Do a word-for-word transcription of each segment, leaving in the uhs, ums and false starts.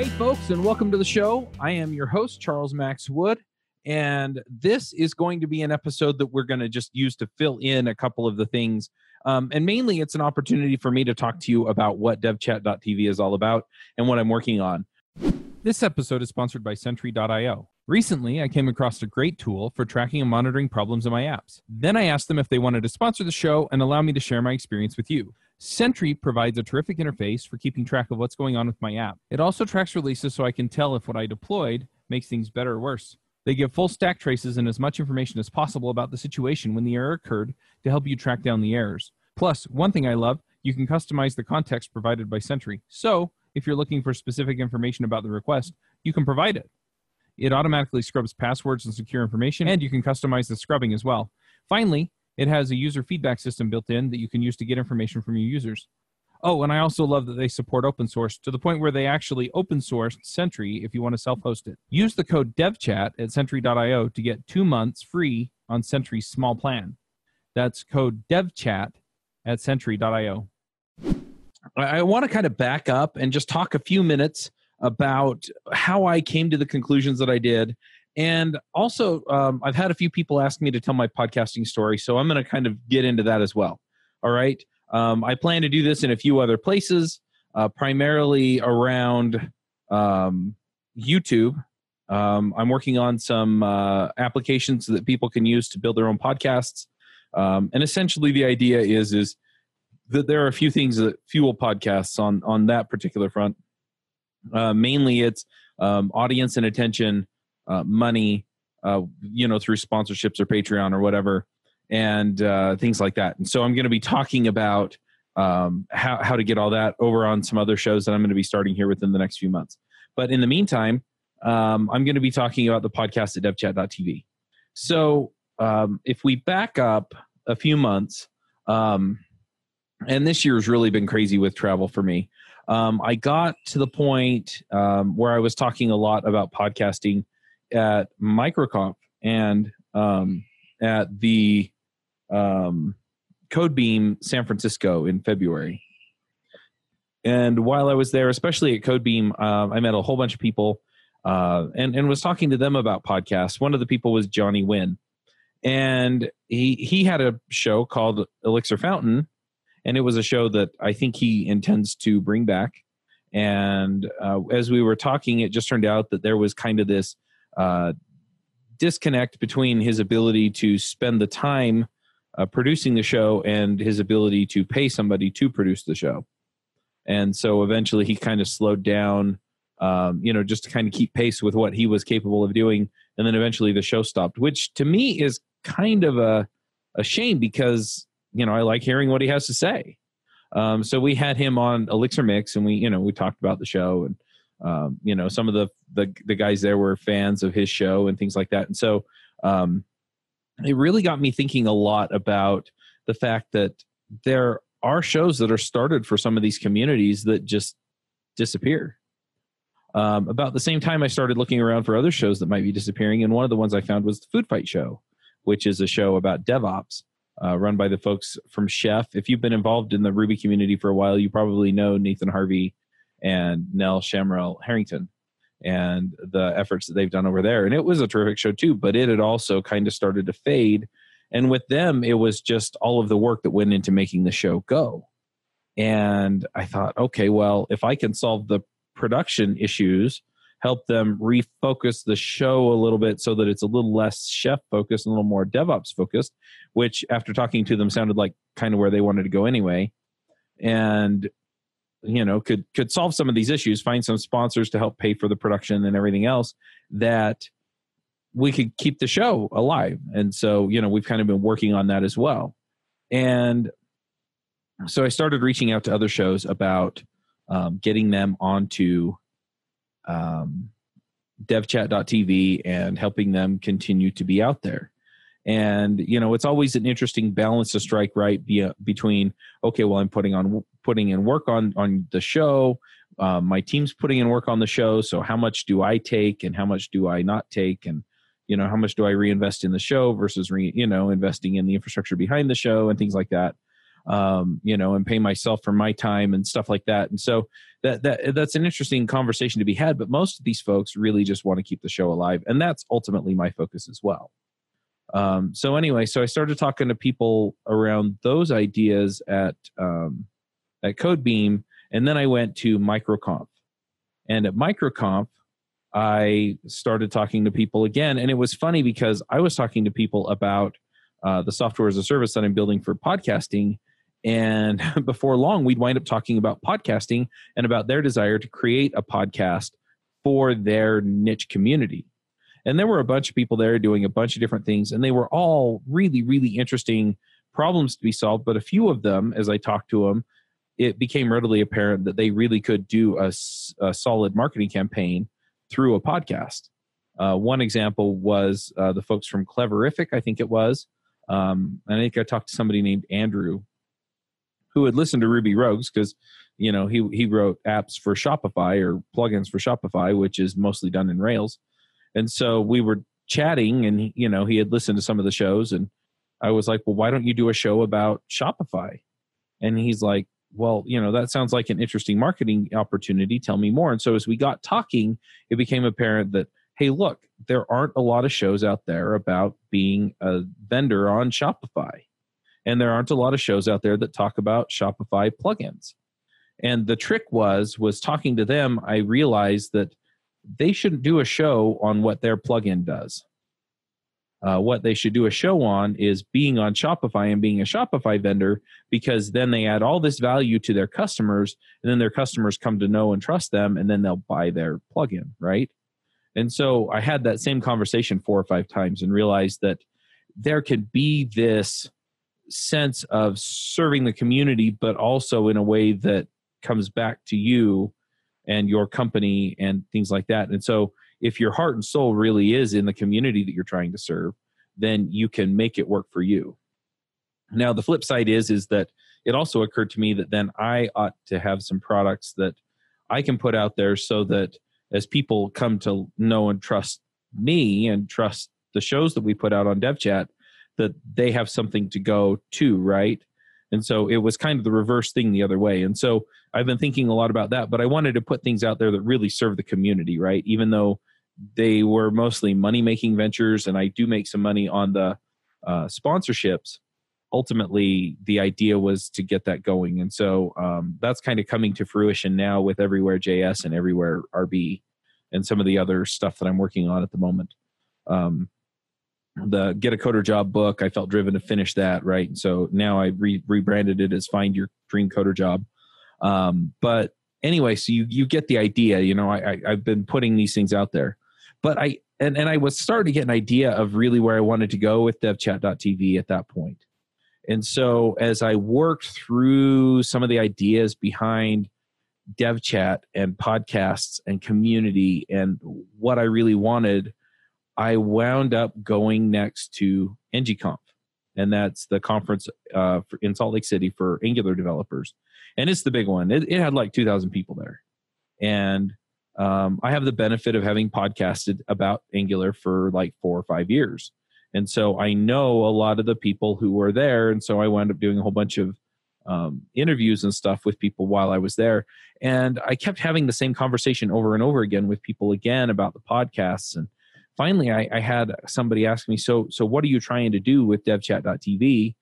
folks, and welcome to the show. I am your host, Charles Max Wood, and this is going to be an episode that we're going to just use to fill in a couple of the things. Um, and mainly, it's an opportunity for me to talk to you about what devchat dot t v is all about and what I'm working on. This episode is sponsored by Sentry dot i o. Recently, I came across a great tool for tracking and monitoring problems in my apps. Then I asked them if they wanted to sponsor the show and allow me to share my experience with you. Sentry provides a terrific interface for keeping track of what's going on with my app. It also tracks releases so I can tell if what I deployed makes things better or worse. They give full stack traces and as much information as possible about the situation when the error occurred to help you track down the errors. Plus, one thing I love, you can customize the context provided by Sentry. So, if you're looking for specific information about the request, you can provide it. It automatically scrubs passwords and secure information, and you can customize the scrubbing as well. Finally, it has a user feedback system built in that you can use to get information from your users. Oh, and I also love that they support open source to the point where they actually open sourced Sentry if you want to self-host it. Use the code DevChat at Sentry dot i o to get two months free on Sentry's small plan. That's code DevChat at Sentry dot i o. I want to kind of back up and just talk a few minutes about how I came to the conclusions that I did. And also, um, I've had a few people ask me to tell my podcasting story, so I'm going to kind of get into that as well. All right. Um, I plan to do this in a few other places, uh, primarily around um, YouTube. Um, I'm working on some uh, applications that people can use to build their own podcasts. Um, and essentially, the idea is is that there are a few things that fuel podcasts on on that particular front. Uh, mainly, it's um, audience and attention. Uh, money, uh, you know, through sponsorships or Patreon or whatever, and uh, things like that. And so I'm going to be talking about um, how, how to get all that over on some other shows that I'm going to be starting here within the next few months. But in the meantime, um, I'm going to be talking about the podcast at devchat dot t v. So um, if we back up a few months, um, and this year has really been crazy with travel for me, um, I got to the point um, where I was talking a lot about podcasting at MicroConf and um, at the um, Codebeam San Francisco in February. And while I was there, especially at Codebeam, uh, I met a whole bunch of people uh, and, and was talking to them about podcasts. One of the people was Johnny Wynn. And he, he had a show called Elixir Fountain, and it was a show that I think he intends to bring back. And uh, as we were talking, it just turned out that there was kind of this Uh, disconnect between his ability to spend the time uh, producing the show and his ability to pay somebody to produce the show. And so eventually he kind of slowed down, um, you know, just to kind of keep pace with what he was capable of doing. And then eventually the show stopped, which to me is kind of a, a shame because, you know, I like hearing what he has to say. Um, so we had him on Elixir Mix and we, you know, we talked about the show and, Um, you know, some of the, the the guys there were fans of his show and things like that. And so um, it really got me thinking a lot about the fact that there are shows that are started for some of these communities that just disappear. Um, about the same time, I started looking around for other shows that might be disappearing. And one of the ones I found was the Food Fight Show, which is a show about DevOps uh, run by the folks from Chef. If you've been involved in the Ruby community for a while, you probably know Nathan Harvey and Nell Shamrell Harrington and the efforts that they've done over there. And it was a terrific show too, but it had also kind of started to fade. And with them, it was just all of the work that went into making the show go. And I thought, okay, well, if I can solve the production issues, help them refocus the show a little bit so that it's a little less chef focused and a little more DevOps focused, which after talking to them sounded like kind of where they wanted to go anyway. And you know, could could solve some of these issues, find some sponsors to help pay for the production and everything else, that we could keep the show alive. And so, you know, we've kind of been working on that as well. And so I started reaching out to other shows about um, getting them onto um, devchat dot t v and helping them continue to be out there. And, you know, it's always an interesting balance to strike, right, be, uh, between, okay, well, I'm putting on putting in work on, on the show. Um, my team's putting in work on the show. So how much do I take and how much do I not take? And, you know, how much do I reinvest in the show versus, re, you know, investing in the infrastructure behind the show and things like that. um, you know, and pay myself for my time and stuff like that. And so that that that's an interesting conversation to be had. But most of these folks really just want to keep the show alive, and that's ultimately my focus as well. Um, so anyway, so I started talking to people around those ideas at um, at Codebeam, and then I went to MicroConf. And at MicroConf, I started talking to people again, and it was funny because I was talking to people about uh, the software as a service that I'm building for podcasting, and before long, we'd wind up talking about podcasting and about their desire to create a podcast for their niche community. And there were a bunch of people there doing a bunch of different things, and they were all really, really interesting problems to be solved. But a few of them, as I talked to them, it became readily apparent that they really could do a, a solid marketing campaign through a podcast. Uh, one example was uh, the folks from Cleverific, I think it was. Um, I think I talked to somebody named Andrew who had listened to Ruby Rogues because, you know, he he wrote apps for Shopify or plugins for Shopify, which is mostly done in Rails. And so we were chatting, and he, you know, he had listened to some of the shows, and I was like, well, why don't you do a show about Shopify? And he's like, well, you know, that sounds like an interesting marketing opportunity. Tell me more. And so as we got talking, it became apparent that, hey, look, there aren't a lot of shows out there about being a vendor on Shopify. And there aren't a lot of shows out there that talk about Shopify plugins. And the trick was, was talking to them, I realized that they shouldn't do a show on what their plugin does. Uh, what they should do a show on is being on Shopify and being a Shopify vendor, because then they add all this value to their customers, and then their customers come to know and trust them, and then they'll buy their plugin, right? And so I had that same conversation four or five times and realized that there could be this sense of serving the community, but also in a way that comes back to you and your company and things like that. And so if your heart and soul really is in the community that you're trying to serve, then you can make it work for you. Now, the flip side is, is that it also occurred to me that then I ought to have some products that I can put out there so that as people come to know and trust me and trust the shows that we put out on DevChat, that they have something to go to, right? And so it was kind of the reverse thing the other way. And so I've been thinking a lot about that, but I wanted to put things out there that really serve the community, right? Even though they were mostly money-making ventures, and I do make some money on the uh, sponsorships, ultimately the idea was to get that going. And so um, that's kind of coming to fruition now with Everywhere J S and Everywhere R B and some of the other stuff that I'm working on at the moment. Um, the Get a Coder Job book, I felt driven to finish that, right? And so now I re- rebranded it as Find Your Dream Coder Job. Um, but anyway, so you you get the idea. You know, I, I I've been putting these things out there, but I and, and I was starting to get an idea of really where I wanted to go with devchat dot t v at that point. And so as I worked through some of the ideas behind DevChat and podcasts and community and what I really wanted, I wound up going next to NGConf, and that's the conference uh, for, in Salt Lake City for Angular developers. And it's the big one. It, it had like two thousand people there. And um, I have the benefit of having podcasted about Angular for like four or five years. And so I know a lot of the people who were there. And so I wound up doing a whole bunch of um, interviews and stuff with people while I was there. And I kept having the same conversation over and over again with people again about the podcasts. And finally, I, I had somebody ask me, so so what are you trying to do with devchat dot t v?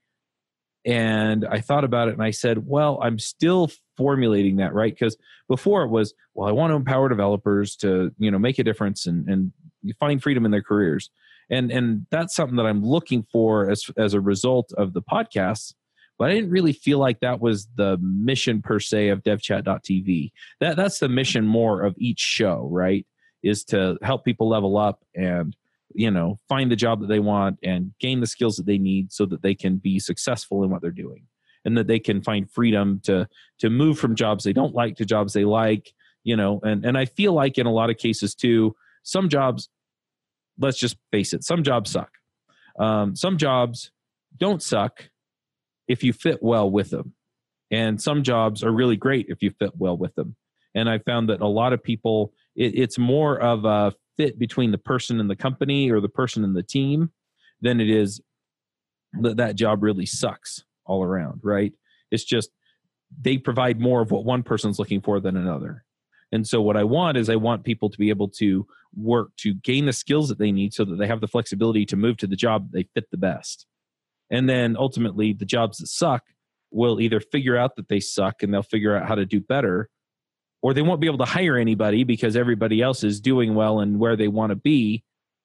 And I thought about it, and I said, well, I'm still formulating that, right? Because before it was, well, I want to empower developers to, you know, make a difference and, and find freedom in their careers. And and that's something that I'm looking for as, as a result of the podcasts. But I didn't really feel like that was the mission per se of devchat dot t v. That, that's the mission more of each show, right? Is to help people level up and, you know, find the job that they want and gain the skills that they need so that they can be successful in what they're doing, and that they can find freedom to to move from jobs they don't like to jobs they like, you know. And, and I feel like in a lot of cases too, some jobs, let's just face it, some jobs suck. Um, some jobs don't suck if you fit well with them. And some jobs are really great if you fit well with them. And I found that a lot of people, it, it's more of a fit between the person and the company or the person and the team than it is that that job really sucks all around, right? It's just they provide more of what one person's looking for than another. And so what I want is I want people to be able to work to gain the skills that they need so that they have the flexibility to move to the job that they fit the best. And then ultimately the jobs that suck will either figure out that they suck and they'll figure out how to do better, or they won't be able to hire anybody because everybody else is doing well and where they want to be.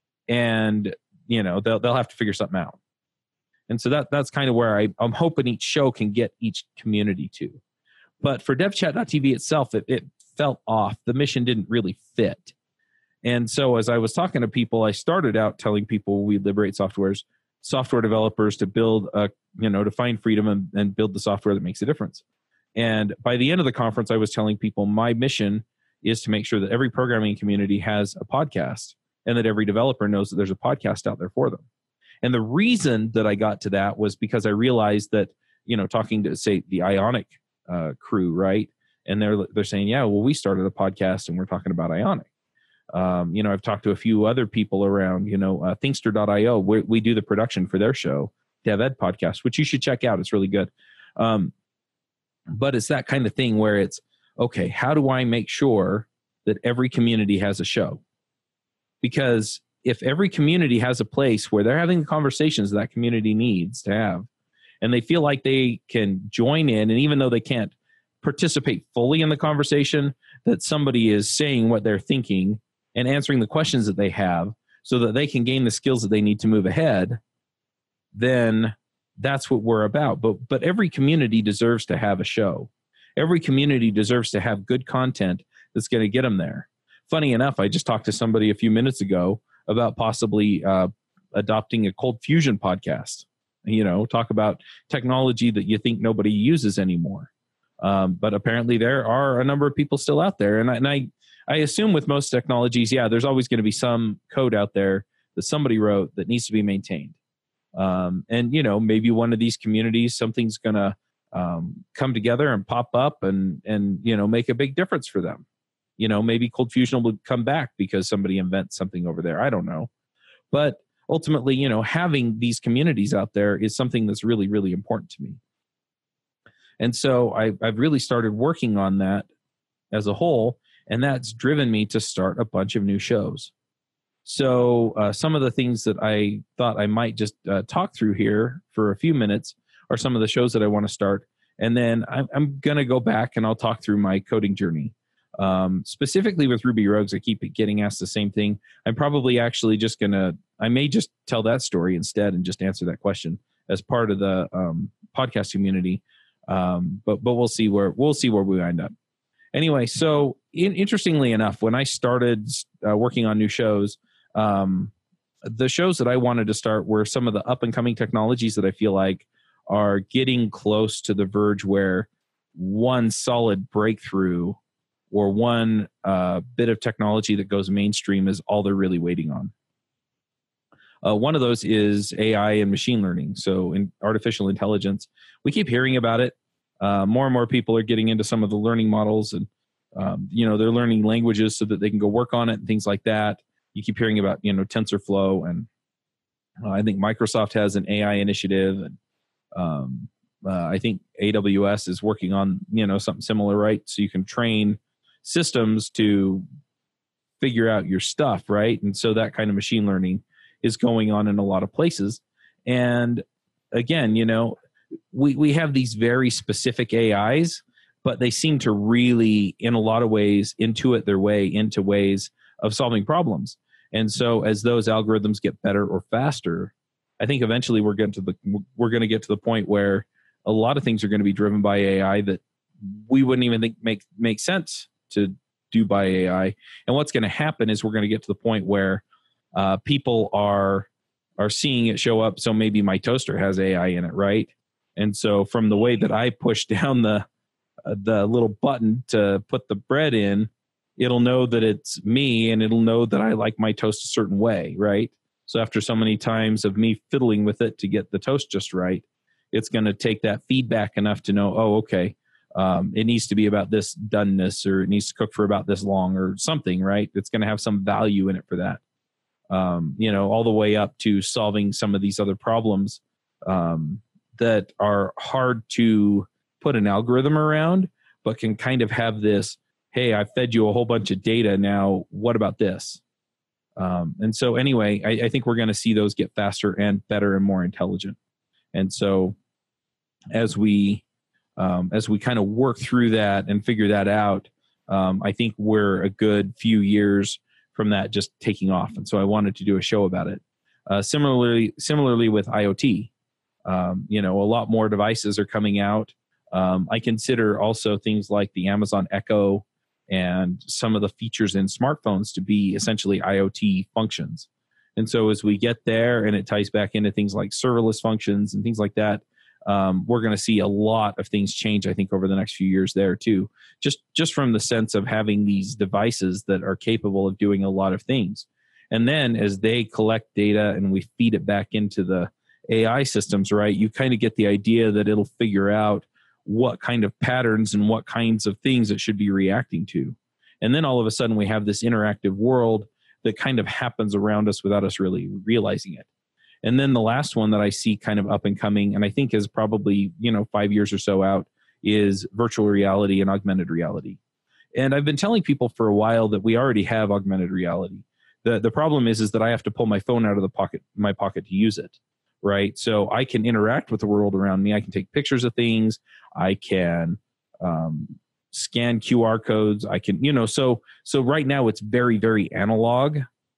And, you know, they'll, they'll have to figure something out. And so that that's kind of where I, I'm hoping each show can get each community to. But for devchat dot t v itself, it, it felt off. The mission didn't really fit. And so as I was talking to people, I started out telling people we liberate softwares, software developers to build a, you know, to find freedom and, and build the software that makes a difference. And by the end of the conference, I was telling people my mission is to make sure that every programming community has a podcast and that every developer knows that there's a podcast out there for them. And the reason that I got to that was because I realized that, you know, talking to, say, the Ionic uh, crew, right? And they're they're saying, yeah, well, we started a podcast and we're talking about Ionic. Um, you know, I've talked to a few other people around, you know, uh, Thinkster dot io. We, we do the production for their show, DevEd Podcast, which you should check out. It's really good. Um, but it's that kind of thing where it's, okay, how do I make sure that every community has a show? Because if every community has a place where they're having the conversations that community needs to have, and they feel like they can join in, and even though they can't participate fully in the conversation, that somebody is saying what they're thinking and answering the questions that they have so that they can gain the skills that they need to move ahead, then that's what we're about. But but every community deserves to have a show. Every community deserves to have good content that's going to get them there. Funny enough, I just talked to somebody a few minutes ago about possibly uh, adopting a Cold Fusion podcast. You know, talk about technology that you think nobody uses anymore. Um, but apparently there are a number of people still out there. And I, and I, I assume with most technologies, yeah, there's always going to be some code out there that somebody wrote that needs to be maintained. Um, and, you know, maybe one of these communities, something's going to um, come together and pop up and, and, you know, make a big difference for them. You know, maybe Cold Fusion will come back because somebody invents something over there. I don't know. But ultimately, you know, having these communities out there is something that's really, really important to me. And so I, I've really started working on that as a whole, and that's driven me to start a bunch of new shows. So uh, some of the things that I thought I might just uh, talk through here for a few minutes are some of the shows that I want to start. And then I'm, I'm going to go back and I'll talk through my coding journey. Um, specifically with Ruby Rogues, I keep getting asked the same thing. I'm probably actually just going to, I may just tell that story instead and just answer that question as part of the um, podcast community. Um, but but we'll see where we'll see where we wind up. Anyway, so in, interestingly enough, when I started uh, working on new shows, um, the shows that I wanted to start were some of the up and coming technologies that I feel like are getting close to the verge where one solid breakthrough or one uh, bit of technology that goes mainstream is all they're really waiting on. Uh, one of those is A I and machine learning. So in artificial intelligence, we keep hearing about it. Uh, more and more people are getting into some of the learning models, and um, you know, they're learning languages so that they can go work on it and things like that. You keep hearing about, you know, TensorFlow, and uh, I think Microsoft has an A I initiative, and um, uh, I think A W S is working on, you know, something similar, right? So you can train systems to figure out your stuff, right? And so that kind of machine learning is going on in a lot of places. And again, you know, we, we have these very specific A Is, but they seem to really, in a lot of ways, intuit their way into ways of solving problems. And so as those algorithms get better or faster, I think eventually we're getting to the we're going to get to the point where a lot of things are going to be driven by A I that we wouldn't even think make make sense to do by A I. And what's going to happen is we're going to get to the point where Uh, people are are seeing it show up. So maybe my toaster has A I in it, right? And so from the way that I push down the uh, the little button to put the bread in, it'll know that it's me, and it'll know that I like my toast a certain way, right? So after so many times of me fiddling with it to get the toast just right, it's going to take that feedback enough to know, oh, okay, um, it needs to be about this doneness, or it needs to cook for about this long, or something, right? It's going to have some value in it for that. Um, you know, all the way up to solving some of these other problems um, that are hard to put an algorithm around, but can kind of have this, hey, I fed you a whole bunch of data. Now, what about this? Um, and so anyway, I, I think we're going to see those get faster and better and more intelligent. And so as we um, as we kind of work through that and figure that out, um, I think we're a good few years from that just taking off. And so I wanted to do a show about it. Uh, similarly, similarly with IoT, um, you know, a lot more devices are coming out. Um, I consider also things like the Amazon Echo and some of the features in smartphones to be essentially IoT functions. And so as we get there and it ties back into things like serverless functions and things like that, um, we're going to see a lot of things change, I think, over the next few years there too. Just, just from the sense of having these devices that are capable of doing a lot of things. And then as they collect data and we feed it back into the A I systems, right, you kind of get the idea that it'll figure out what kind of patterns and what kinds of things it should be reacting to. And then all of a sudden we have this interactive world that kind of happens around us without us really realizing it. And then the last one that I see kind of up and coming, and I think is probably, you know, five years or so out, is virtual reality and augmented reality. And I've been telling people for a while that we already have augmented reality. The the problem is, is that I have to pull my phone out of the pocket, my pocket to use it, right? So I can interact with the world around me. I can take pictures of things. I can um, scan Q R codes. I can, you know, so so right now it's very, very analog.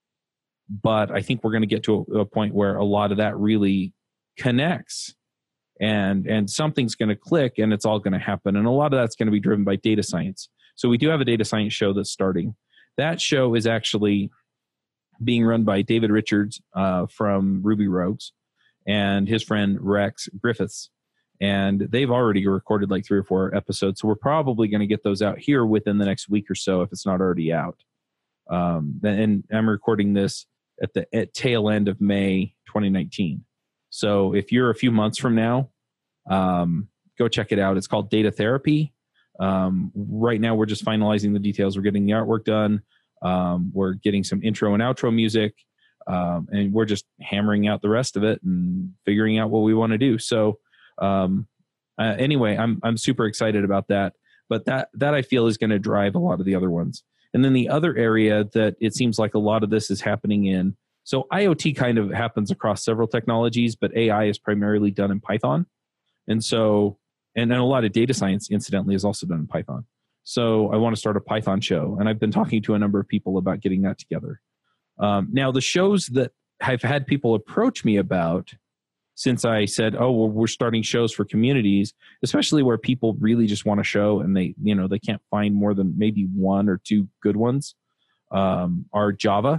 But I think we're going to get to a, a point where a lot of that really connects and and something's going to click and it's all going to happen. And a lot of that's going to be driven by data science. So we do have a data science show that's starting. That show is actually being run by David Richards uh, from Ruby Rogues and his friend Rex Griffiths. And they've already recorded like three or four episodes. So we're probably going to get those out here within the next week or so if it's not already out. Um, and I'm recording this at the at tail end of May twenty nineteen. So if you're a few months from now, um, go check it out. It's called Data Therapy. Um, right now, we're just finalizing the details. We're getting the artwork done. Um, we're getting some intro and outro music. Um, and we're just hammering out the rest of it and figuring out what we want to do. So um, uh, anyway, I'm I'm super excited about that. But that that I feel is going to drive a lot of the other ones. And then the other area that it seems like a lot of this is happening in, so IoT kind of happens across several technologies, but A I is primarily done in Python. And so, and then a lot of data science, incidentally, is also done in Python. So I want to start a Python show. And I've been talking to a number of people about getting that together. Um, now, the shows that I've had people approach me about since I said, oh, well, we're starting shows for communities, especially where people really just want a show and they, you know, they can't find more than maybe one or two good ones, um, are Java.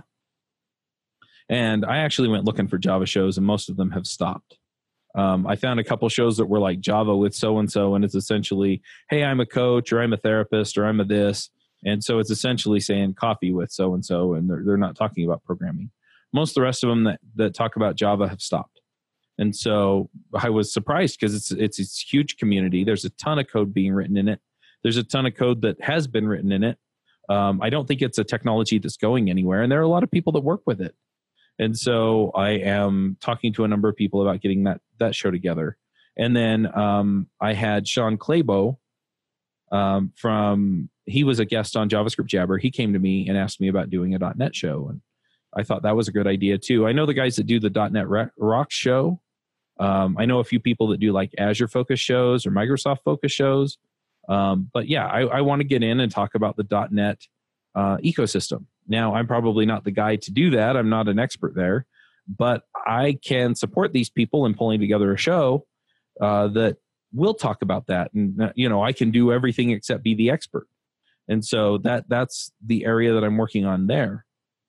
And I actually went looking for Java shows and most of them have stopped. Um, I found a couple shows that were like Java with so-and-so, and it's essentially, hey, I'm a coach or I'm a therapist or I'm a this. And so it's essentially saying coffee with so-and-so, and they're, they're not talking about programming. Most of the rest of them that, that talk about Java have stopped. And so I was surprised because it's, it's it's a huge community. There's a ton of code being written in it. There's a ton of code that has been written in it. Um, I don't think it's a technology that's going anywhere, and there are a lot of people that work with it. And so I am talking to a number of people about getting that that show together. And then um, I had Sean Clabo um, from, he was a guest on JavaScript Jabber. He came to me and asked me about doing a .NET show, and I thought that was a good idea too. I know the guys that do the .NET Rocks show. Um, I know a few people that do like Azure focus shows or Microsoft focus shows. Um, but yeah, I, I want to get in and talk about the .NET uh, ecosystem. Now, I'm probably not the guy to do that. I'm not an expert there, but I can support these people in pulling together a show uh, that will talk about that. And, uh, you know, I can do everything except be the expert. And so that that's the area that I'm working on there.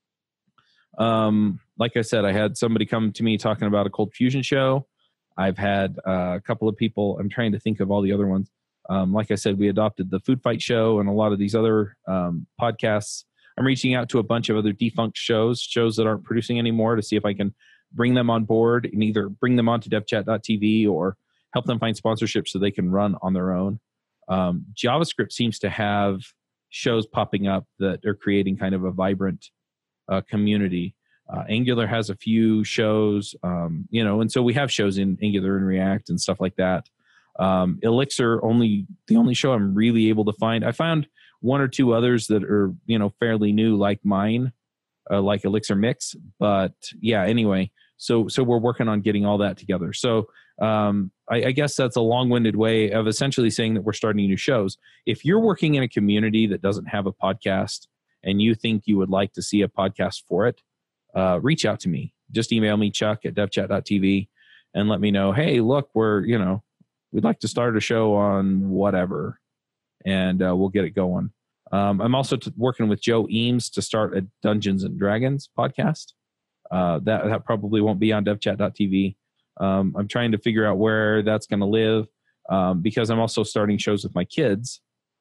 Um, like I said, I had somebody come to me talking about a Cold Fusion show. I've had uh, a couple of people, I'm trying to think of all the other ones. Um, like I said, we adopted the Food Fight show and a lot of these other um, podcasts. I'm reaching out to a bunch of other defunct shows, shows that aren't producing anymore, to see if I can bring them on board and either bring them onto devchat dot t v or help them find sponsorships so they can run on their own. Um, JavaScript seems to have shows popping up that are creating kind of a vibrant uh, community. Uh, Angular has a few shows, um, you know, and so we have shows in Angular and React and stuff like that. Um, Elixir only the only show I'm really able to find. I found one or two others that are, you know, fairly new, like mine, uh, like Elixir Mix. But yeah, anyway, so so we're working on getting all that together. So um, I, I guess that's a long-winded way of essentially saying that we're starting new shows. If you're working in a community that doesn't have a podcast and you think you would like to see a podcast for it, uh, reach out to me. Just email me, Chuck at devchat dot t v, and let me know, hey, look, we're, you know, we'd like to start a show on whatever, and uh, we'll get it going. Um, I'm also t- working with Joe Eames to start a Dungeons and Dragons podcast. Uh, that, that probably won't be on devchat dot t v. Um, I'm trying to figure out where that's going to live um, because I'm also starting shows with my kids.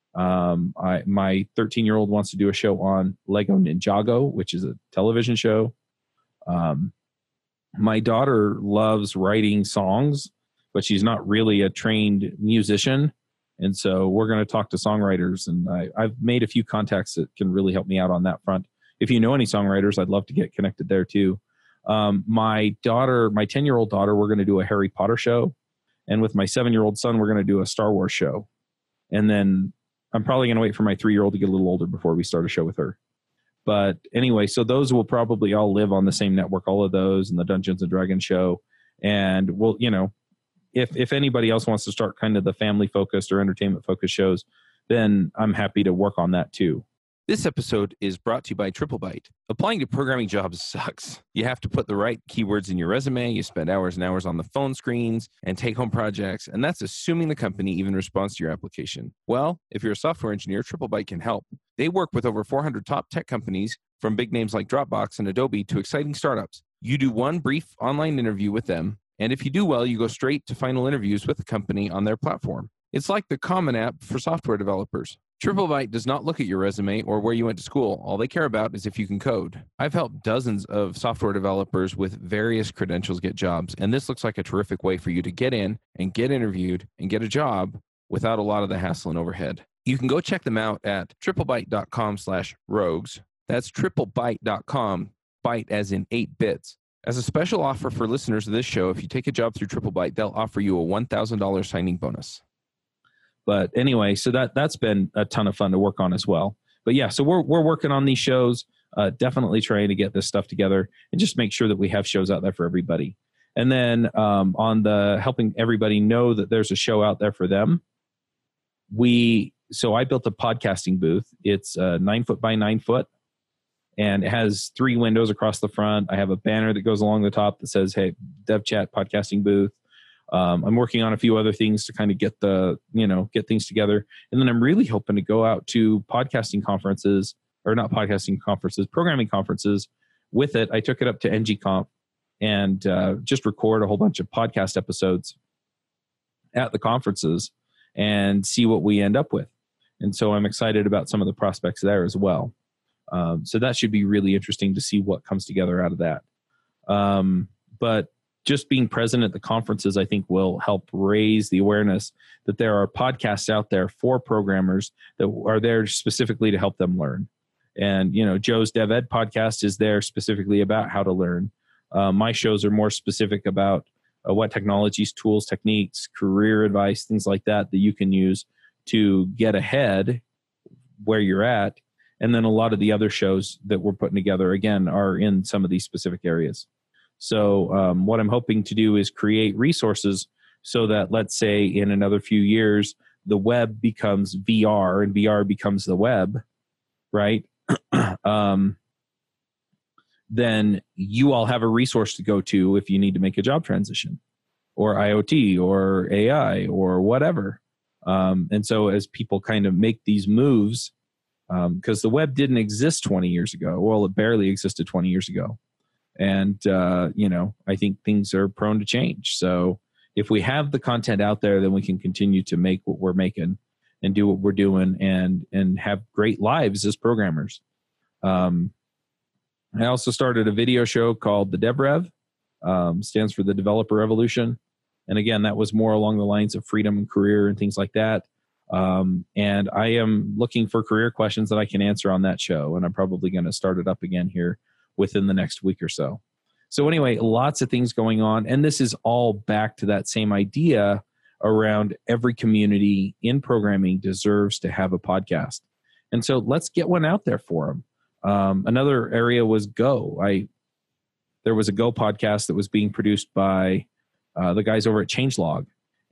Um, I, my thirteen-year-old wants to do a show on Lego Ninjago, which is a television show. Um, my daughter loves writing songs, but she's not really a trained musician. And so we're going to talk to songwriters, and I, I've made a few contacts that can really help me out on that front. If you know any songwriters, I'd love to get connected there too. Um, my daughter, my ten-year-old daughter, we're going to do a Harry Potter show. And with my seven-year-old son, we're going to do a Star Wars show. And then I'm probably going to wait for my three-year-old to get a little older before we start a show with her. But anyway, so those will probably all live on the same network, all of those, and the Dungeons and Dragons show. And we'll, you know, if if anybody else wants to start kind of the family-focused or entertainment-focused shows, then I'm happy to work on that too. This episode is brought to you by TripleByte. Applying to programming jobs sucks. You have to put the right keywords in your resume, you spend hours and hours on the phone screens and take-home projects, and that's assuming the company even responds to your application. Well, if you're a software engineer, TripleByte can help. They work with over four hundred top tech companies, from big names like Dropbox and Adobe to exciting startups. You do one brief online interview with them, and if you do well, you go straight to final interviews with the company on their platform. It's like the Common App for software developers. TripleByte does not look at your resume or where you went to school. All they care about is if you can code. I've helped dozens of software developers with various credentials get jobs, and this looks like a terrific way for you to get in and get interviewed and get a job without a lot of the hassle and overhead. You can go check them out at triplebyte.com slash rogues. That's triplebyte dot com, byte as in eight bits. As a special offer for listeners of this show, if you take a job through TripleByte, they'll offer you a one thousand dollars signing bonus. But anyway, so that, that's been a ton of fun to work on as well. But yeah, so we're we're working on these shows, uh, definitely trying to get this stuff together and just make sure that we have shows out there for everybody. And then um, on the helping everybody know that there's a show out there for them, we so I built a podcasting booth. It's uh, nine foot by nine foot, and it has three windows across the front. I have a banner that goes along the top that says, "Hey, DevChat podcasting booth." Um, I'm working on a few other things to kind of get the, you know, get things together. And then I'm really hoping to go out to podcasting conferences, or not podcasting conferences, programming conferences with it. I took it up to N G Conf and uh, just record a whole bunch of podcast episodes at the conferences and see what we end up with. And so I'm excited about some of the prospects there as well. Um, so that should be really interesting to see what comes together out of that. Um, but just being present at the conferences, I think, will help raise the awareness that there are podcasts out there for programmers that are there specifically to help them learn. And, you know, Joe's Dev Ed podcast is there specifically about how to learn. Uh, my shows are more specific about uh, what technologies, tools, techniques, career advice, things like that, that you can use to get ahead where you're at. And then a lot of the other shows that we're putting together, again, are in some of these specific areas. So um, what I'm hoping to do is create resources so that, let's say, in another few years, the web becomes V R and V R becomes the web, right? um, then you all have a resource to go to if you need to make a job transition, or IoT or A I or whatever. Um, and so as people kind of make these moves, because um, the web didn't exist twenty years ago. Well, it barely existed twenty years ago. And, uh, you know, I think things are prone to change. So if we have the content out there, then we can continue to make what we're making and do what we're doing and and have great lives as programmers. Um, I also started a video show called the DevRev, um, stands for the Developer Revolution. And again, that was more along the lines of freedom and career and things like that. Um, and I am looking for career questions that I can answer on that show. And I'm probably going to start it up again here within the next week or so. So anyway, lots of things going on. And this is all back to that same idea around every community in programming deserves to have a podcast. And so let's get one out there for them. Um, another area was Go. I there was a Go podcast that was being produced by uh, the guys over at Changelog,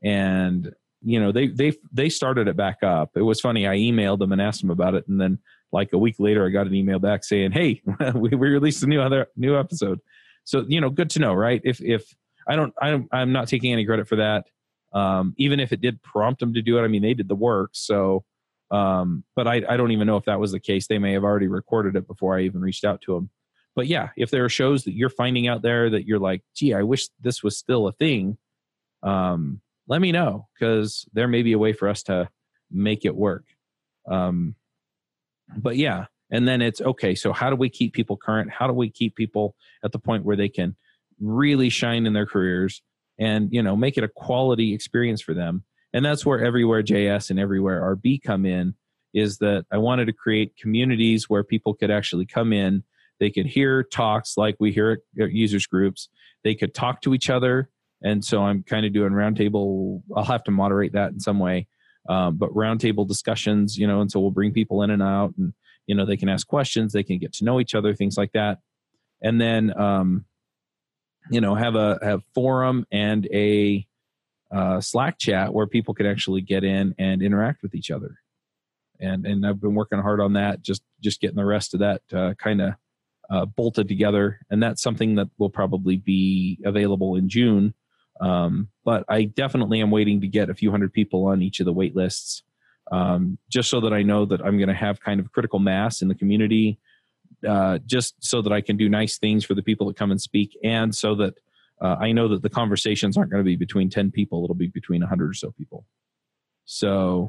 and you know they they they started it back up. It was funny. I emailed them and asked them about it, and then like a week later, I got an email back saying, "Hey, we, we released a new other new episode." So you know, good to know, right? If if I don't, I don't I'm not taking any credit for that. Um, even if it did prompt them to do it, I mean, they did the work. So. Um, but I, I don't even know if that was the case. They may have already recorded it before I even reached out to them. But yeah, if there are shows that you're finding out there that you're like, gee, I wish this was still a thing, um, let me know, because there may be a way for us to make it work. Um, but yeah, and then it's okay. So how do we keep people current? How do we keep people at the point where they can really shine in their careers and, you know, make it a quality experience for them? And that's where Everywhere J S and Everywhere R B come in, is that I wanted to create communities where people could actually come in. They could hear talks like we hear at users groups. They could talk to each other. And so I'm kind of doing roundtable. I'll have to moderate that in some way. Um, but roundtable discussions, you know, and so we'll bring people in and out, and, you know, they can ask questions. They can get to know each other, things like that. And then, um, you know, have a have forum and a Uh, Slack chat where people can actually get in and interact with each other. And and I've been working hard on that, just just getting the rest of that uh, kind of uh, bolted together. And that's something that will probably be available in June. Um, but I definitely am waiting to get a few hundred people on each of the wait lists, um, just so that I know that I'm going to have kind of critical mass in the community, uh, just so that I can do nice things for the people that come and speak, and so that Uh, I know that the conversations aren't going to be between ten people. It'll be between one hundred or so people. So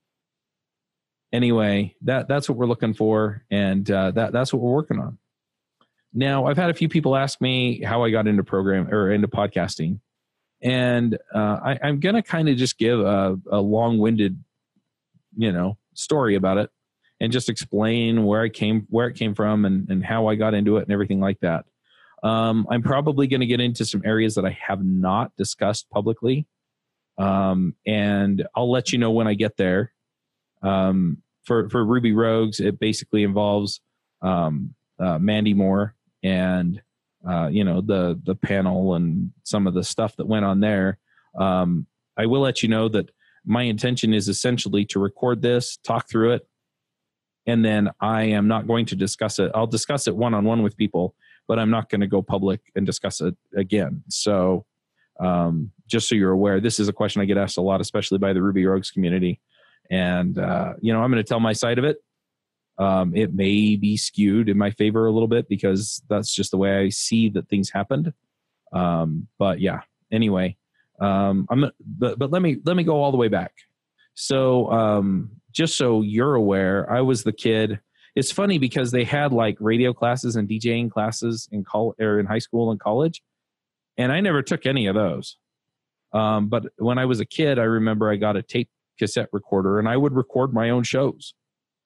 anyway, that that's what we're looking for, and uh, that that's what we're working on. Now, I've had a few people ask me how I got into program or into podcasting, and uh, I, I'm going to kind of just give a, a long-winded, you know, story about it, and just explain where I came, where it came from, and and how I got into it, and everything like that. Um, I'm probably going to get into some areas that I have not discussed publicly. Um, and I'll let you know when I get there. Um, for, for Ruby Rogues, it basically involves um, uh, Mandy Moore and, uh, you know, the, the panel and some of the stuff that went on there. Um, I will let you know that my intention is essentially to record this, talk through it, and then I am not going to discuss it. I'll discuss it one-on-one with people, but I'm not going to go public and discuss it again. So um, just so you're aware, this is a question I get asked a lot, especially by the Ruby Rogues community. And, uh, you know, I'm going to tell my side of it. Um, it may be skewed in my favor a little bit because that's just the way I see that things happened. Um, but yeah, anyway, um, I'm, but, but let me, let me go all the way back. So um, just so you're aware, I was the kid. It's funny because they had like radio classes and DJing classes in college or in high school and college, and I never took any of those. Um, but when I was a kid, I remember I got a tape cassette recorder, and I would record my own shows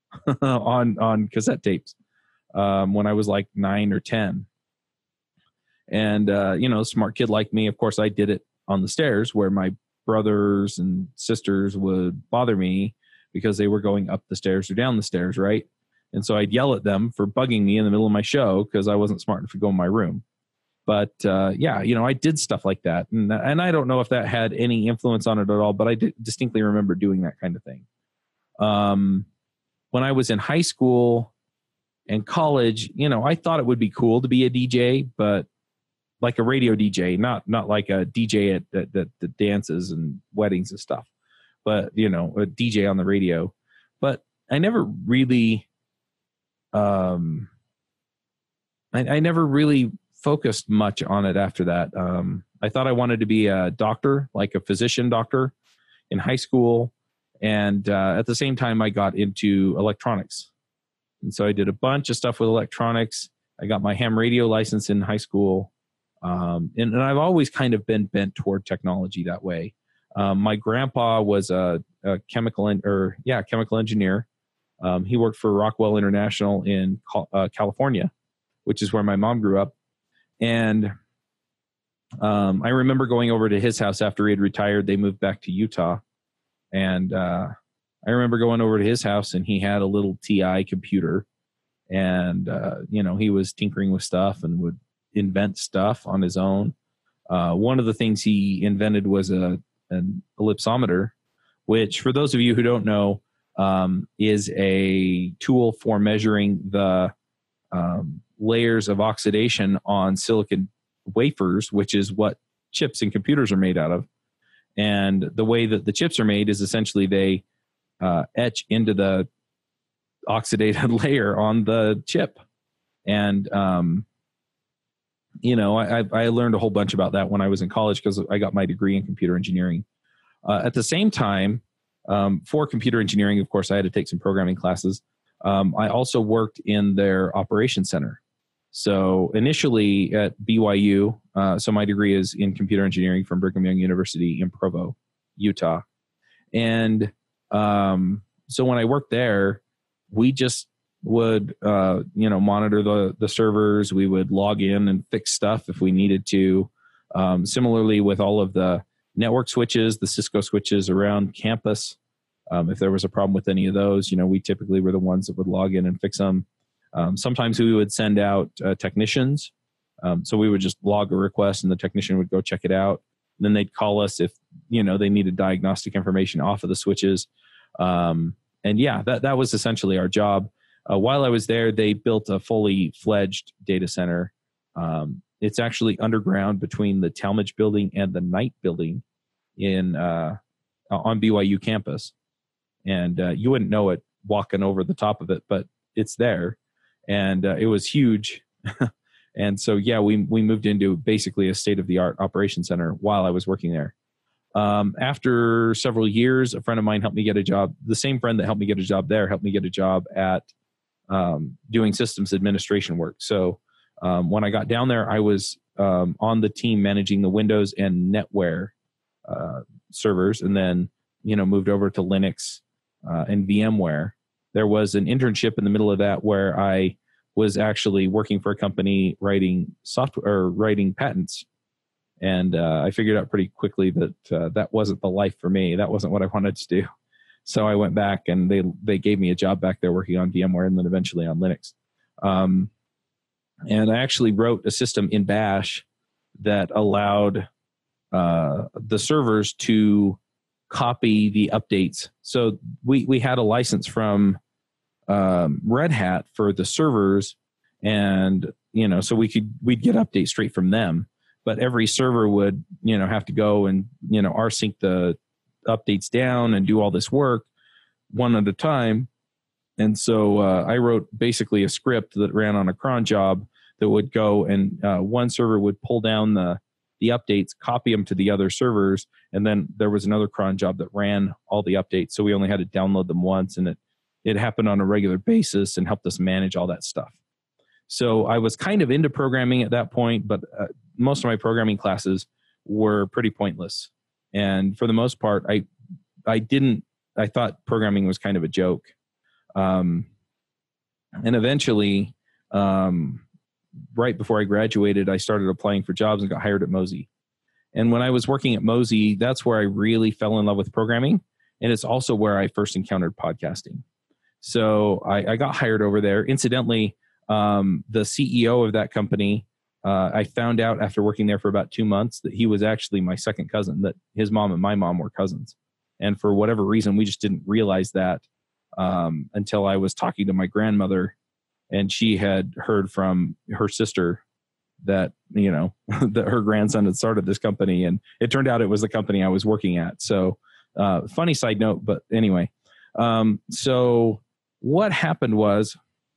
on on cassette tapes um, when I was like nine or ten. And uh, you know, smart kid like me, of course, I did it on the stairs where my brothers and sisters would bother me because they were going up the stairs or down the stairs, right? And so I'd yell at them for bugging me in the middle of my show because I wasn't smart enough to go in my room. But uh, yeah, you know, I did stuff like that. And, and I don't know if that had any influence on it at all, but I did distinctly remember doing that kind of thing. Um, when I was in high school and college, you know, I thought it would be cool to be a D J, but like a radio D J, not not like a D J at that that that dances and weddings and stuff, but, you know, a D J on the radio. But I never really... Um, I, I never really focused much on it after that. Um, I thought I wanted to be a doctor, like a physician doctor in high school. And uh, at the same time, I got into electronics. And so I did a bunch of stuff with electronics. I got my ham radio license in high school. Um, and, and I've always kind of been bent toward technology that way. Um, my grandpa was a, a chemical en- or yeah, chemical engineer. Um, he worked for Rockwell International in uh, California, which is where my mom grew up. And Um, I remember going over to his house after he had retired. They moved back to Utah. And uh, I remember going over to his house, and he had a little T I computer. And, uh, you know, he was tinkering with stuff and would invent stuff on his own. Uh, one of the things he invented was a an ellipsometer, which, for those of you who don't know, um, is a tool for measuring the um, layers of oxidation on silicon wafers, which is what chips and computers are made out of. And the way that the chips are made is essentially they uh, etch into the oxidated layer on the chip. And, um, you know, I, I learned a whole bunch about that when I was in college because I got my degree in computer engineering. Uh, at the same time, um, for computer engineering, of course, I had to take some programming classes. Um, I also worked in their operations center. So initially at B Y U, uh, so my degree is in computer engineering from Brigham Young University in Provo, Utah. And um, so when I worked there, we just would, uh, you know, monitor the, the servers. We would log in and fix stuff if we needed to. Um, similarly with all of the network switches, the Cisco switches around campus. Um, if there was a problem with any of those, you know, we typically were the ones that would log in and fix them. Um, sometimes we would send out uh, technicians. Um, so we would just log a request and the technician would go check it out. And then they'd call us if, you know, they needed diagnostic information off of the switches. Um, and yeah, that, that was essentially our job. Uh, while I was there, they built a fully fledged data center. Um, it's actually underground between the Talmadge building and the Knight building in uh, on B Y U campus. And uh, you wouldn't know it walking over the top of it, but it's there. And uh, it was huge. And so, yeah, we we moved into basically a state-of-the-art operation center while I was working there. Um, after several years, a friend of mine helped me get a job. The same friend that helped me get a job there helped me get a job at um, doing systems administration work. So um, when I got down there, I was um, on the team managing the Windows and NetWare uh, servers, and then, you know, moved over to Linux uh, and VMware. There was an internship in the middle of that where I was actually working for a company writing software or writing patents. And uh, I figured out pretty quickly that uh, that wasn't the life for me. That wasn't what I wanted to do. So I went back and they they gave me a job back there working on VMware and then eventually on Linux. Um, and I actually wrote a system in Bash that allowed uh, the servers to copy the updates. So we we had a license from um, Red Hat for the servers, and you know, so we could we'd get updates straight from them. But every server would, you know, have to go and, you know, rsync the updates down and do all this work one at a time. And so uh, I wrote basically a script that ran on a cron job that would go and uh, one server would pull down the the updates, copy them to the other servers, and then there was another cron job that ran all the updates. So we only had to download them once, and it it happened on a regular basis and helped us manage all that stuff. So I was kind of into programming at that point, but uh, most of my programming classes were pretty pointless. And for the most part, I I didn't, I thought programming was kind of a joke. Um, and eventually, um, right before I graduated, I started applying for jobs and got hired at Mozy. And when I was working at Mozy, that's where I really fell in love with programming. And it's also where I first encountered podcasting. So I, I got hired over there. Incidentally, um, the C E O of that company, uh, I found out after working there for about two months that he was actually my second cousin, that his mom and my mom were cousins. And for whatever reason, we just didn't realize that um, until I was talking to my grandmother, and she had heard from her sister that, you know, that her grandson had started this company. And it turned out it was the company I was working at. So uh, funny side note, but anyway. Um, so what happened was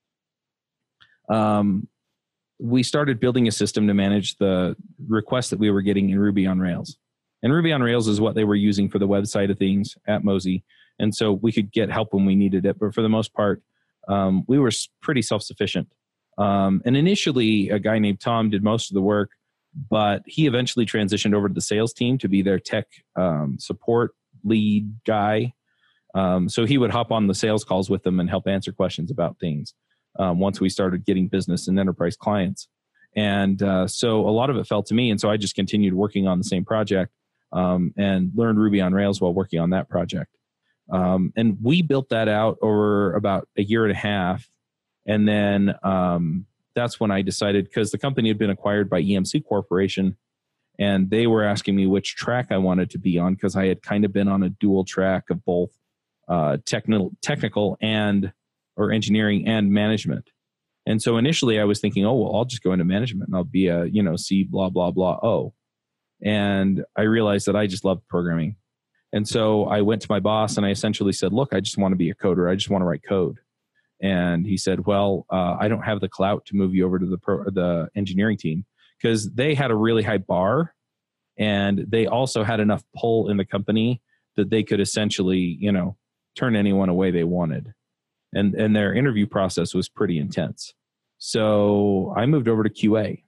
um, we started building a system to manage the requests that we were getting in Ruby on Rails. And Ruby on Rails is what they were using for the website of things at Mozy. And so we could get help when we needed it. But for the most part, um, we were pretty self-sufficient. Um, and initially, a guy named Tom did most of the work, but he eventually transitioned over to the sales team to be their tech um, support lead guy. Um, so he would hop on the sales calls with them and help answer questions about things um, once we started getting business and enterprise clients. And uh, so a lot of it fell to me. And so I just continued working on the same project um, and learned Ruby on Rails while working on that project. Um, and we built that out over about a year and a half. And then um, that's when I decided, because the company had been acquired by E M C Corporation, and they were asking me which track I wanted to be on, because I had kind of been on a dual track of both uh, technical, technical and or engineering and management. And so initially I was thinking, oh, well, I'll just go into management and I'll be a, you know, C blah, blah, blah, O. And I realized that I just loved programming. And so I went to my boss and I essentially said, look, I just want to be a coder. I just want to write code. And he said, well, uh, I don't have the clout to move you over to the pro, the engineering team, because they had a really high bar and they also had enough pull in the company that they could essentially, you know, turn anyone away they wanted. And, and their interview process was pretty intense. So I moved over to Q A.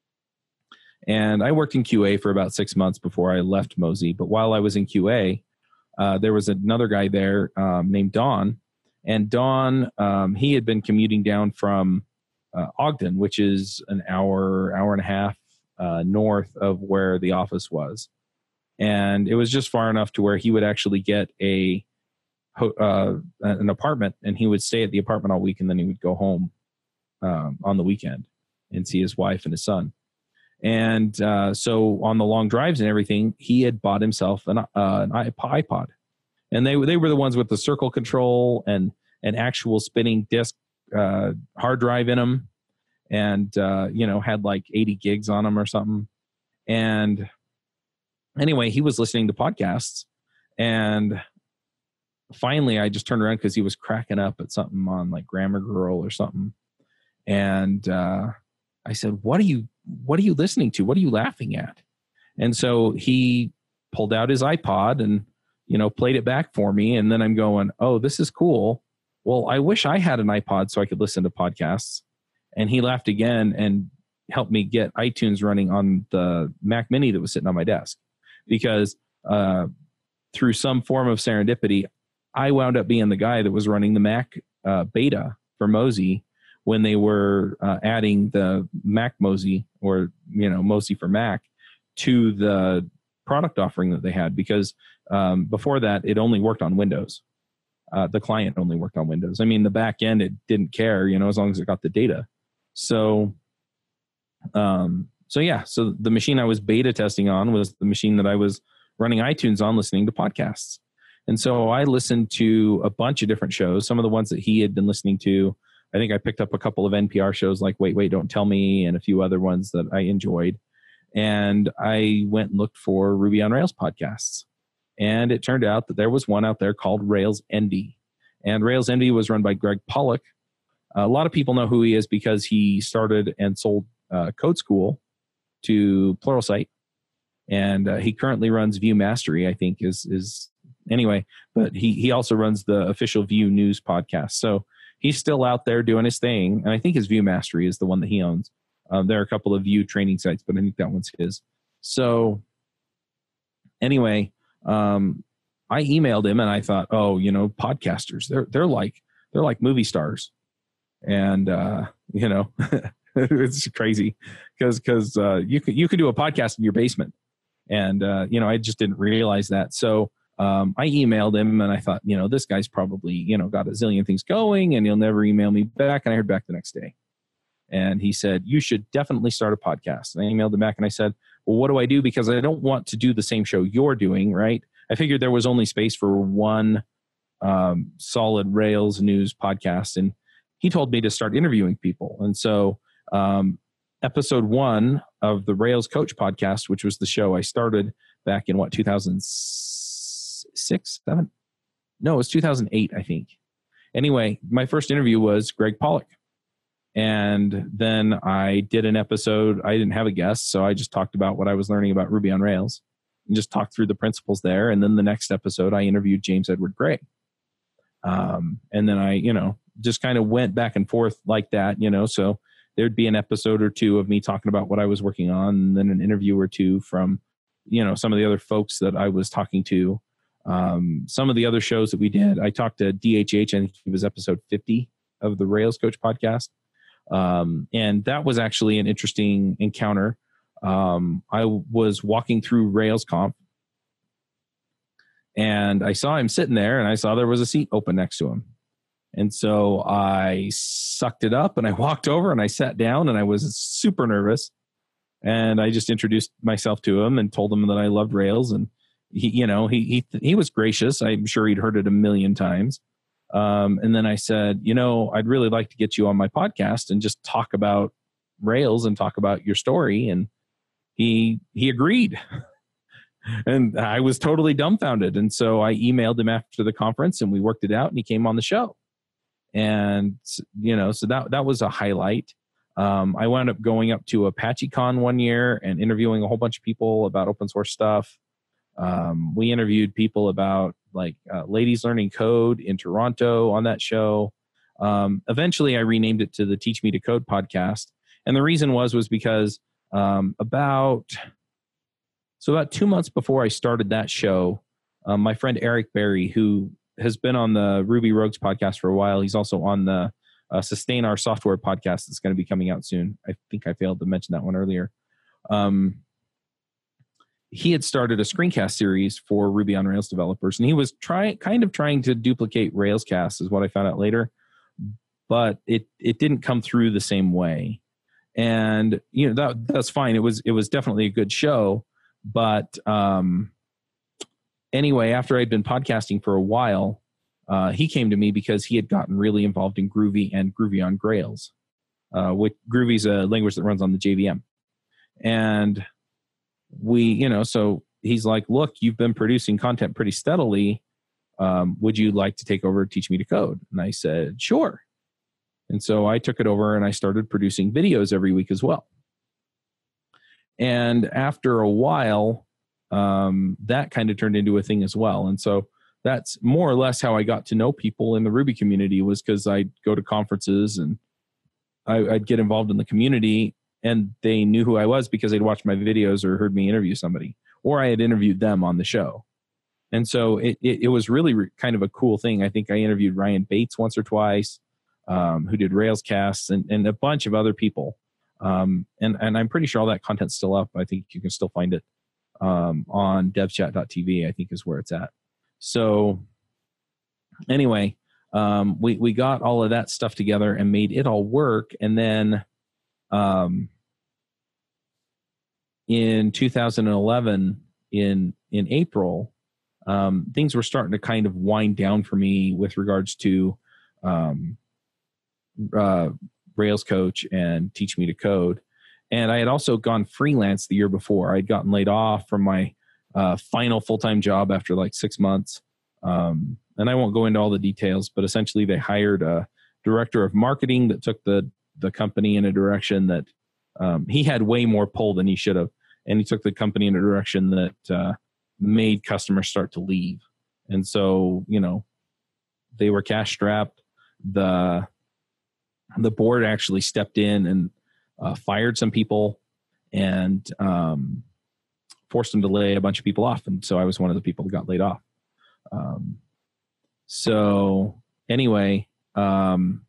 And I worked in Q A for about six months before I left Mozy. But while I was in Q A, uh, there was another guy there um, named Don. And Don, um, he had been commuting down from uh, Ogden, which is an hour, hour and a half uh, north of where the office was. And it was just far enough to where he would actually get a uh, an apartment, and he would stay at the apartment all week, and then he would go home um, on the weekend and see his wife and his son. And uh, so on the long drives and everything, he had bought himself an, uh, an iPod. And they, they were the ones with the circle control and an actual spinning disk uh, hard drive in them. And, uh, you know, had like eighty gigs on them or something. And anyway, he was listening to podcasts. And finally, I just turned around because he was cracking up at something on like Grammar Girl or something. And uh, I said, what are you, what are you listening to? What are you laughing at? And so he pulled out his iPod and, you know, played it back for me. And then I'm going, oh, this is cool. Well, I wish I had an iPod so I could listen to podcasts. And he laughed again and helped me get iTunes running on the Mac Mini that was sitting on my desk. Because uh, through some form of serendipity, I wound up being the guy that was running the Mac uh, beta for Mozy when they were uh, adding the Mac Mozy, or, you know, Mozy for Mac, to the product offering that they had. Because um, before that, it only worked on Windows. Uh, the client only worked on Windows. I mean, the back end, it didn't care, you know, as long as it got the data. So, um, so yeah, so the machine I was beta testing on was the machine that I was running iTunes on, listening to podcasts. And so I listened to a bunch of different shows, some of the ones that he had been listening to. I think I picked up a couple of N P R shows like Wait, Wait, Don't Tell Me, and a few other ones that I enjoyed. And I went and looked for Ruby on Rails podcasts. And it turned out that there was one out there called Rails Envy. And Rails Envy was run by Greg Pollock. A lot of people know who he is because he started and sold uh, Code School to Pluralsight. And uh, he currently runs Vue Mastery, I think, is is anyway. But he he also runs the official Vue News podcast. So he's still out there doing his thing. And I think his Vue Mastery is the one that he owns. Um, there are a couple of Vue training sites, but I think that one's his. So anyway, um, I emailed him and I thought, oh, you know, podcasters, they're they're like they're like movie stars. And uh, you know, it's crazy because because uh, you could you could do a podcast in your basement. And uh, you know, I just didn't realize that. So Um, I emailed him and I thought, you know, this guy's probably, you know, got a zillion things going and he'll never email me back. And I heard back the next day. And he said, you should definitely start a podcast. And I emailed him back and I said, well, what do I do? Because I don't want to do the same show you're doing, right? I figured there was only space for one um, solid Rails news podcast. And he told me to start interviewing people. And so um, episode one of the Rails Coach podcast, which was the show I started back in what, two thousand six, seven? No, it was two thousand eight, I think. Anyway, my first interview was Greg Pollock. And then I did an episode. I didn't have a guest, so I just talked about what I was learning about Ruby on Rails and just talked through the principles there. And then the next episode, I interviewed James Edward Gray. Um, and then I, you know, just kind of went back and forth like that, you know, so there'd be an episode or two of me talking about what I was working on, and then an interview or two from, you know, some of the other folks that I was talking to. Um, some of the other shows that we did, I talked to D H H, I think it was episode fifty of the Rails Coach podcast. Um, and that was actually an interesting encounter. Um, I was walking through RailsConf, and I saw him sitting there, and I saw there was a seat open next to him. And so I sucked it up, and I walked over, and I sat down, and I was super nervous. And I just introduced myself to him and told him that I loved Rails. And he, you know, he he he was gracious. I'm sure he'd heard it a million times. Um, and then I said, you know, I'd really like to get you on my podcast and just talk about Rails and talk about your story. And he he agreed. And I was totally dumbfounded. And so I emailed him after the conference, and we worked it out, and he came on the show. And, you know, so that, that was a highlight. Um, I wound up going up to ApacheCon one year and interviewing a whole bunch of people about open source stuff. Um, we interviewed people about like uh, Ladies Learning Code in Toronto on that show. Um, eventually, I renamed it to the Teach Me to Code podcast. And the reason was, was because um, about... So about two months before I started that show, um, my friend Eric Berry, who has been on the Ruby Rogues podcast for a while, he's also on the uh, Sustain Our Software podcast that's going to be coming out soon. I think I failed to mention that one earlier. Um, he had started a screencast series for Ruby on Rails developers, and he was trying, kind of trying to duplicate Railscast, is what I found out later, but it it didn't come through the same way. And you know that that's fine. It was it was definitely a good show. But um, anyway, after I'd been podcasting for a while, uh, he came to me because he had gotten really involved in Groovy and Groovy on Grails. Uh, which Groovy's a language that runs on the J V M. And we, you know, so he's like, look, you've been producing content pretty steadily. Um, would you like to take over Teach Me to Code? And I said, sure. And so I took it over, and I started producing videos every week as well. And after a while, um, that kind of turned into a thing as well. And so that's more or less how I got to know people in the Ruby community, was because I'd go to conferences and I, I'd get involved in the community, and they knew who I was because they'd watched my videos or heard me interview somebody, or I had interviewed them on the show. And so it, it, it was really re- kind of a cool thing. I think I interviewed Ryan Bates once or twice, um, who did Railscasts, and, and a bunch of other people. Um, and, and I'm pretty sure all that content's still up. I think you can still find it um, on devchat dot t v, I think is where it's at. So anyway, um, we, we got all of that stuff together and made it all work. And then um, in two thousand eleven, in, in April, um, things were starting to kind of wind down for me with regards to um, uh, Rails Coach and Teach Me to Code. And I had also gone freelance the year before. I'd gotten laid off from my uh, final full-time job after like six months. Um, and I won't go into all the details, but essentially they hired a director of marketing that took the, the company in a direction that um, he had way more pull than he should have. And he took the company in a direction that uh, made customers start to leave. And so, you know, they were cash strapped. The The board actually stepped in and uh, fired some people and um, forced them to lay a bunch of people off. And so I was one of the people who got laid off. Um, so anyway, um,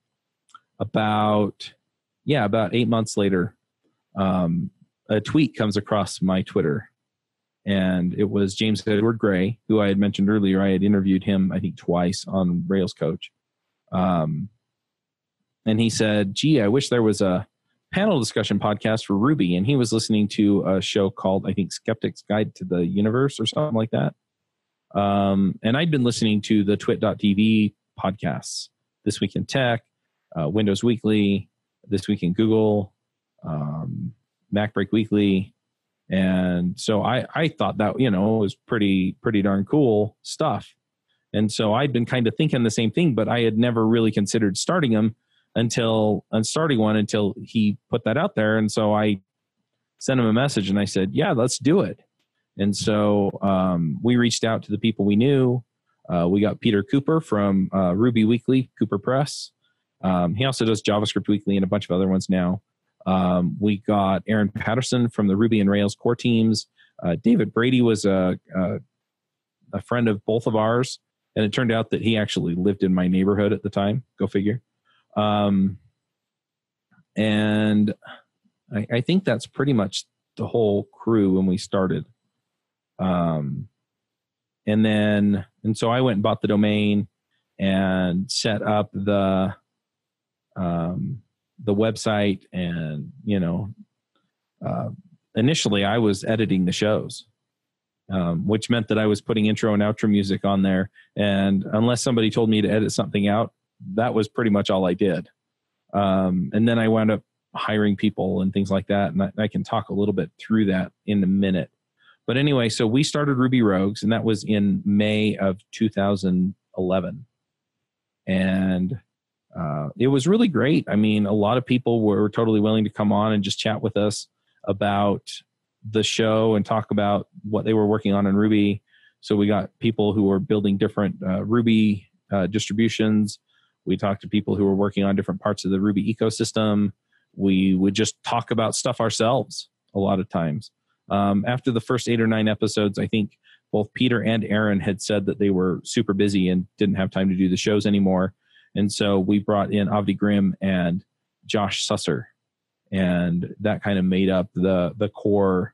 about, yeah, about eight months later, um, a tweet comes across my Twitter. And it was James Edward Gray, who I had mentioned earlier. I had interviewed him, I think, twice on Rails Coach. Um, And he said, gee, I wish there was a panel discussion podcast for Ruby. And he was listening to a show called, I think, Skeptic's Guide to the Universe or something like that. Um, and I'd been listening to the twit dot t v podcasts, This Week in Tech, uh, Windows Weekly, This Week in Google, um, MacBreak Weekly. And so I, I thought that, you know, was pretty, pretty darn cool stuff. And so I'd been kind of thinking the same thing, but I had never really considered starting them until and starting one until he put that out there. And so I sent him a message and I said, yeah, let's do it. And so um, we reached out to the people we knew. Uh, we got Peter Cooper from uh, Ruby Weekly, Cooper Press. Um, he also does JavaScript Weekly and a bunch of other ones now. Um, we got Aaron Patterson from the Ruby and Rails core teams. Uh, David Brady was a, a, a friend of both of ours. And it turned out that he actually lived in my neighborhood at the time. Go figure. Um, and I, I think that's pretty much the whole crew when we started. Um, and then, and so I went and bought the domain and set up the, um, the website, and, you know, uh, initially I was editing the shows, um, which meant that I was putting intro and outro music on there. And unless somebody told me to edit something out, that was pretty much all I did. Um, and then I wound up hiring people and things like that. And I, I can talk a little bit through that in a minute. But anyway, so we started Ruby Rogues, and that was in May of two thousand eleven. And uh, it was really great. I mean, a lot of people were totally willing to come on and just chat with us about the show and talk about what they were working on in Ruby. So we got people who were building different uh, Ruby uh, distributions. We talked to people who were working on different parts of the Ruby ecosystem. We would just talk about stuff ourselves a lot of times. Um, after the first eight or nine episodes, I think both Peter and Aaron had said that they were super busy and didn't have time to do the shows anymore. And so we brought in Avdi Grimm and Josh Susser, and that kind of made up the the core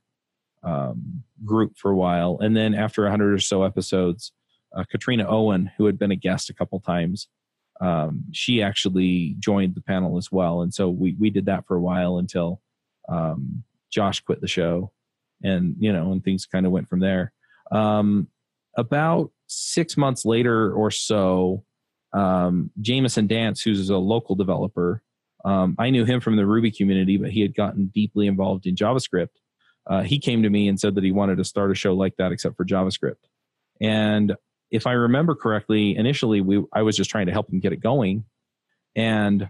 um, group for a while. And then after a hundred or so episodes, uh, Katrina Owen, who had been a guest a couple times, um, she actually joined the panel as well. And so we we did that for a while until um, Josh quit the show, and you know, and things kind of went from there. Um, about six months later or so, um, Jameson Dance, who's a local developer, um, I knew him from the Ruby community, but he had gotten deeply involved in JavaScript. Uh, he came to me and said that he wanted to start a show like that, except for JavaScript. And if I remember correctly, initially we I was just trying to help him get it going, and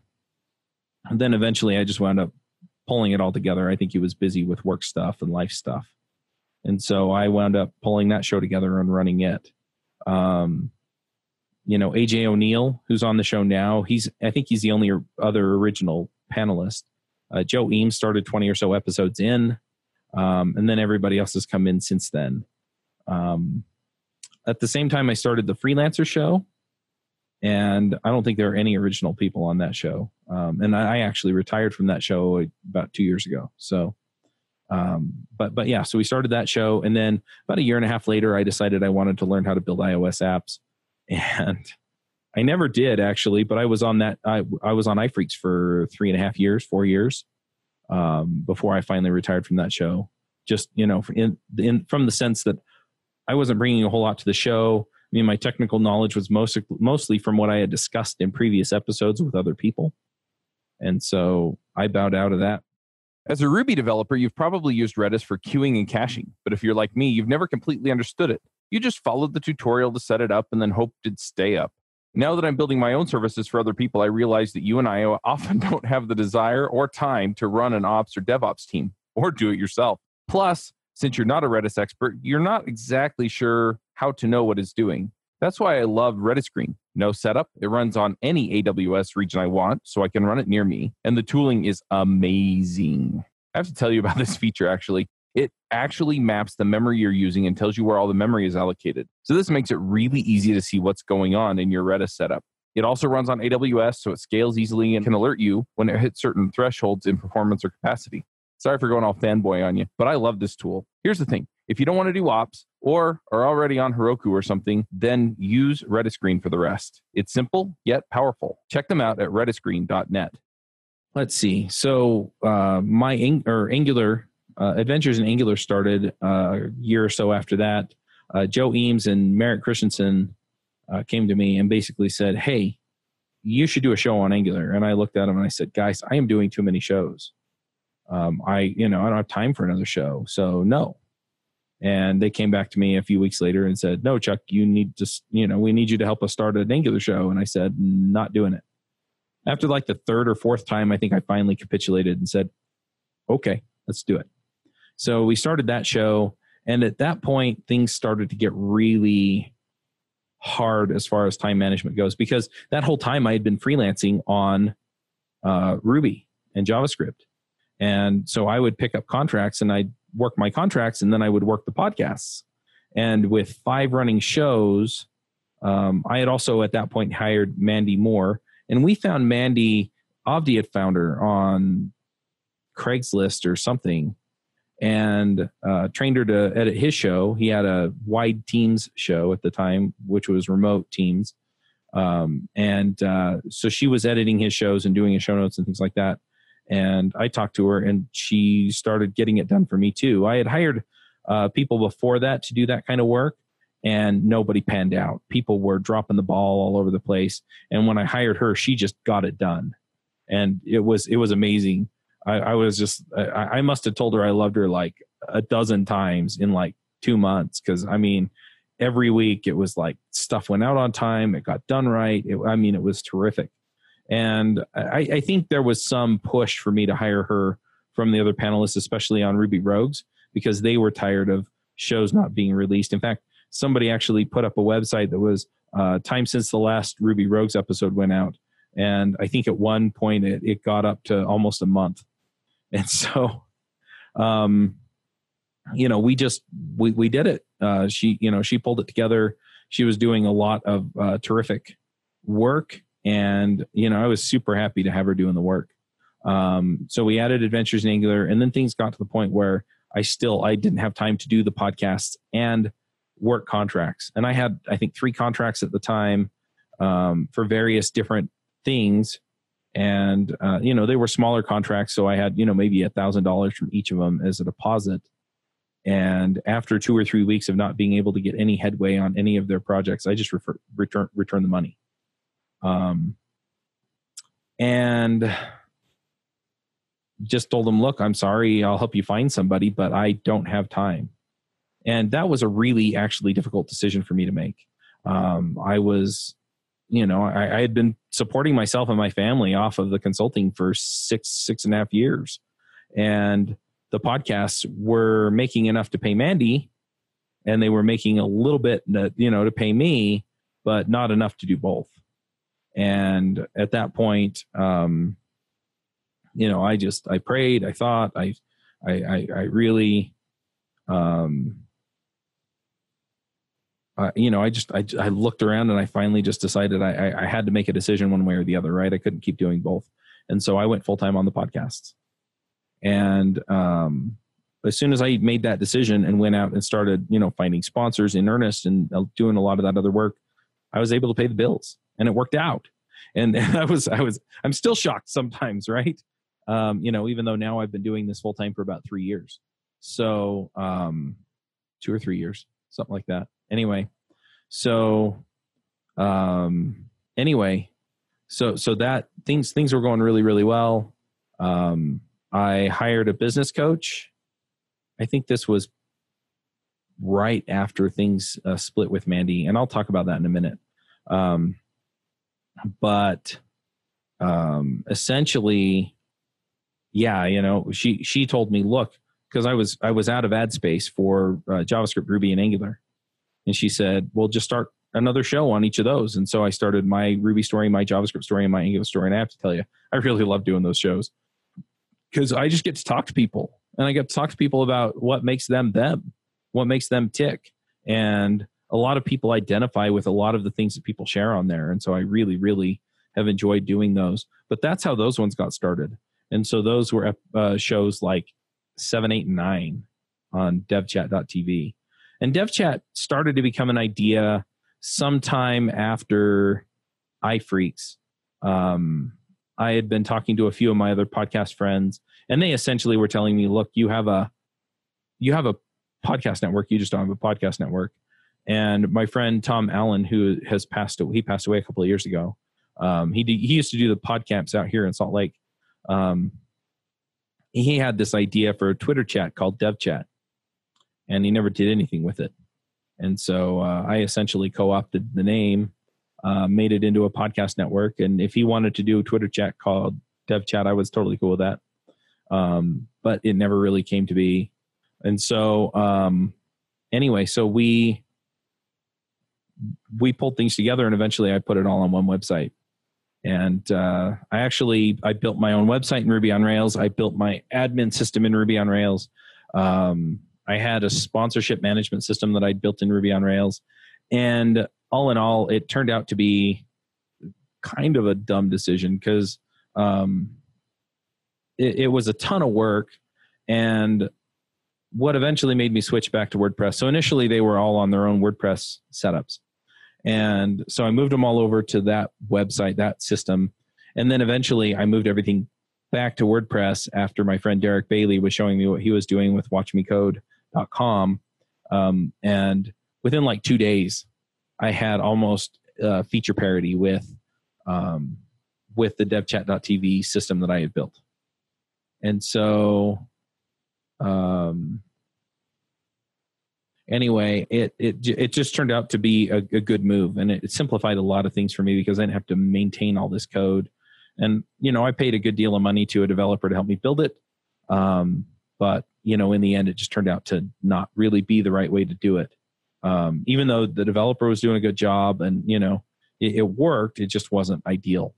then eventually I just wound up pulling it all together. I think he was busy with work stuff and life stuff. And so I wound up pulling that show together and running it. Um, you know, A J O'Neill, who's on the show now, he's I think he's the only other original panelist. Uh, Joe Eames started twenty or so episodes in, um, and then everybody else has come in since then. Um, at the same time, I started the Freelancer show, and I don't think there are any original people on that show. Um, and I, I actually retired from that show about two years ago. So. Um, but, but yeah, so we started that show, and then about a year and a half later, I decided I wanted to learn how to build iOS apps, and I never did actually, but I was on that, I, I was on iPhreaks for three and a half years, four years, um, before I finally retired from that show. Just, you know, in, in, from the sense that I wasn't bringing a whole lot to the show. I mean, my technical knowledge was most, mostly from what I had discussed in previous episodes with other people. And so I bowed out of that. As a Ruby developer, you've probably used Redis for queuing and caching, but if you're like me, you've never completely understood it. You just followed the tutorial to set it up and then hoped it'd stay up. Now that I'm building my own services for other people, I realize that you and I often don't have the desire or time to run an ops or DevOps team, or do it yourself. Plus, since you're not a Redis expert, you're not exactly sure how to know what it's doing. That's why I love Redis Green. No setup. It runs on any A W S region I want, so I can run it near me. And the tooling is amazing. I have to tell you about this feature, actually. It actually maps the memory you're using and tells you where all the memory is allocated. So this makes it really easy to see what's going on in your Redis setup. It also runs on A W S, so it scales easily and can alert you when it hits certain thresholds in performance or capacity. Sorry for going all fanboy on you, but I love this tool. Here's the thing. If you don't want to do ops or are already on Heroku or something, then use Redis Green for the rest. It's simple, yet powerful. Check them out at redis green dot net. Let's see. So uh, my ang- or Angular uh, adventures in Angular started uh, a year or so after that. Uh, Joe Eames and Merritt Christensen uh, came to me and basically said, hey, you should do a show on Angular. And I looked at them and I said, guys, I am doing too many shows. Um, I, you know, I don't have time for another show. So no. And they came back to me a few weeks later and said, no, Chuck, you need to, you know, we need you to help us start an Angular show. And I said, not doing it. After like the third or fourth time, I think I finally capitulated and said, okay, let's do it. So we started that show. And at that point, things started to get really hard as far as time management goes, because that whole time I had been freelancing on uh, Ruby and JavaScript. And so I would pick up contracts and I'd work my contracts, and then I would work the podcasts. And with five running shows, um, I had also at that point hired Mandy Moore, and we found Mandy Avdi had found her on Craigslist or something, and uh, trained her to edit his show. He had a wide Teams show at the time, which was remote Teams. Um, and uh, so she was editing his shows and doing his show notes and things like that. And I talked to her, and she started getting it done for me too. I had hired uh, people before that to do that kind of work, and nobody panned out. People were dropping the ball all over the place. And when I hired her, she just got it done. And it was, it was amazing. I, I was just, I, I must have told her I loved her like a dozen times in like two months. Cause I mean, every week it was like stuff went out on time. It got done right. It, I mean, it was terrific. And I, I think there was some push for me to hire her from the other panelists, especially on Ruby Rogues, because they were tired of shows not being released. In fact, somebody actually put up a website that was uh, time since the last Ruby Rogues episode went out. And I think at one point it, it got up to almost a month. And so, um, you know, we just, we, we did it. Uh, she, you know, she pulled it together. She was doing a lot of uh, terrific work. And, you know, I was super happy to have her doing the work. Um, so we added Adventures in Angular, and then things got to the point where I still, I didn't have time to do the podcasts and work contracts. And I had, I think, three contracts at the time um, for various different things. And, uh, you know, they were smaller contracts. So I had, you know, maybe a thousand dollars from each of them as a deposit. And after two or three weeks of not being able to get any headway on any of their projects, I just refer, return, return the money. Um, and just told them, look, I'm sorry, I'll help you find somebody, but I don't have time. And that was a really actually difficult decision for me to make. Um, I was, you know, I, I had been supporting myself and my family off of the consulting for six, six and a half years. And the podcasts were making enough to pay Mandy, and they were making a little bit, you know, to pay me, but not enough to do both. And at that point, um, you know, I just, I prayed, I thought, I, I, I, I really, um, uh, you know, I just, I, I looked around and I finally just decided I, I, I had to make a decision one way or the other, right? I couldn't keep doing both. And so I went full time on the podcasts. And um, as soon as I made that decision and went out and started, you know, finding sponsors in earnest and doing a lot of that other work, I was able to pay the bills, and it worked out. And I was, I was, I'm still shocked sometimes, right? Um, you know, even though now I've been doing this full time for about three years, so um, two or three years, something like that. Anyway, so um, anyway, so so that things things were going really really well. Um, I hired a business coach. I think this was right after things uh, split with Mandy, and I'll talk about that in a minute. Um, but um, essentially, yeah, you know, she she told me, look, because I was I was out of ad space for uh, JavaScript, Ruby, and Angular, and she said, well, just start another show on each of those. And so I started my Ruby story, my JavaScript story, and my Angular story. And I have to tell you, I really love doing those shows, because I just get to talk to people, and I get to talk to people about what makes them them, what makes them tick. And a lot of people identify with a lot of the things that people share on there. And so I really, really have enjoyed doing those. But that's how those ones got started. And so those were uh, shows like seven, eight, and nine on devchat dot t v. And DevChat started to become an idea sometime after iPhreaks. Um, I had been talking to a few of my other podcast friends, and they essentially were telling me, look, you have a, you have a podcast network. You just don't have a podcast network. And my friend, Tom Allen, who has passed, he passed away a couple of years ago. Um, he, did, he used to do the podcamps out here in Salt Lake. Um, he had this idea for a Twitter chat called DevChat, and he never did anything with it. And so uh, I essentially co-opted the name, uh, made it into a podcast network. And if he wanted to do a Twitter chat called DevChat, I was totally cool with that. Um, but it never really came to be. And so um, anyway, so we we pulled things together, and eventually I put it all on one website. And uh, I actually, I built my own website in Ruby on Rails. I built my admin system in Ruby on Rails. Um, I had a sponsorship management system that I'd built in Ruby on Rails. And all in all, it turned out to be kind of a dumb decision, because um, it, it was a ton of work, and what eventually made me switch back to WordPress. So initially they were all on their own WordPress setups. And so I moved them all over to that website, that system. And then eventually I moved everything back to WordPress after my friend Derek Bailey was showing me what he was doing with watch me code dot com. Um, and within like two days, I had almost uh, feature parity with, um, with the devchat dot t v system that I had built. And so, um, anyway, it, it, it just turned out to be a, a good move, and it, it simplified a lot of things for me because I didn't have to maintain all this code. And, you know, I paid a good deal of money to a developer to help me build it. Um, but, you know, in the end, it just turned out to not really be the right way to do it. Um, even though the developer was doing a good job and, you know, it, it worked, it just wasn't ideal.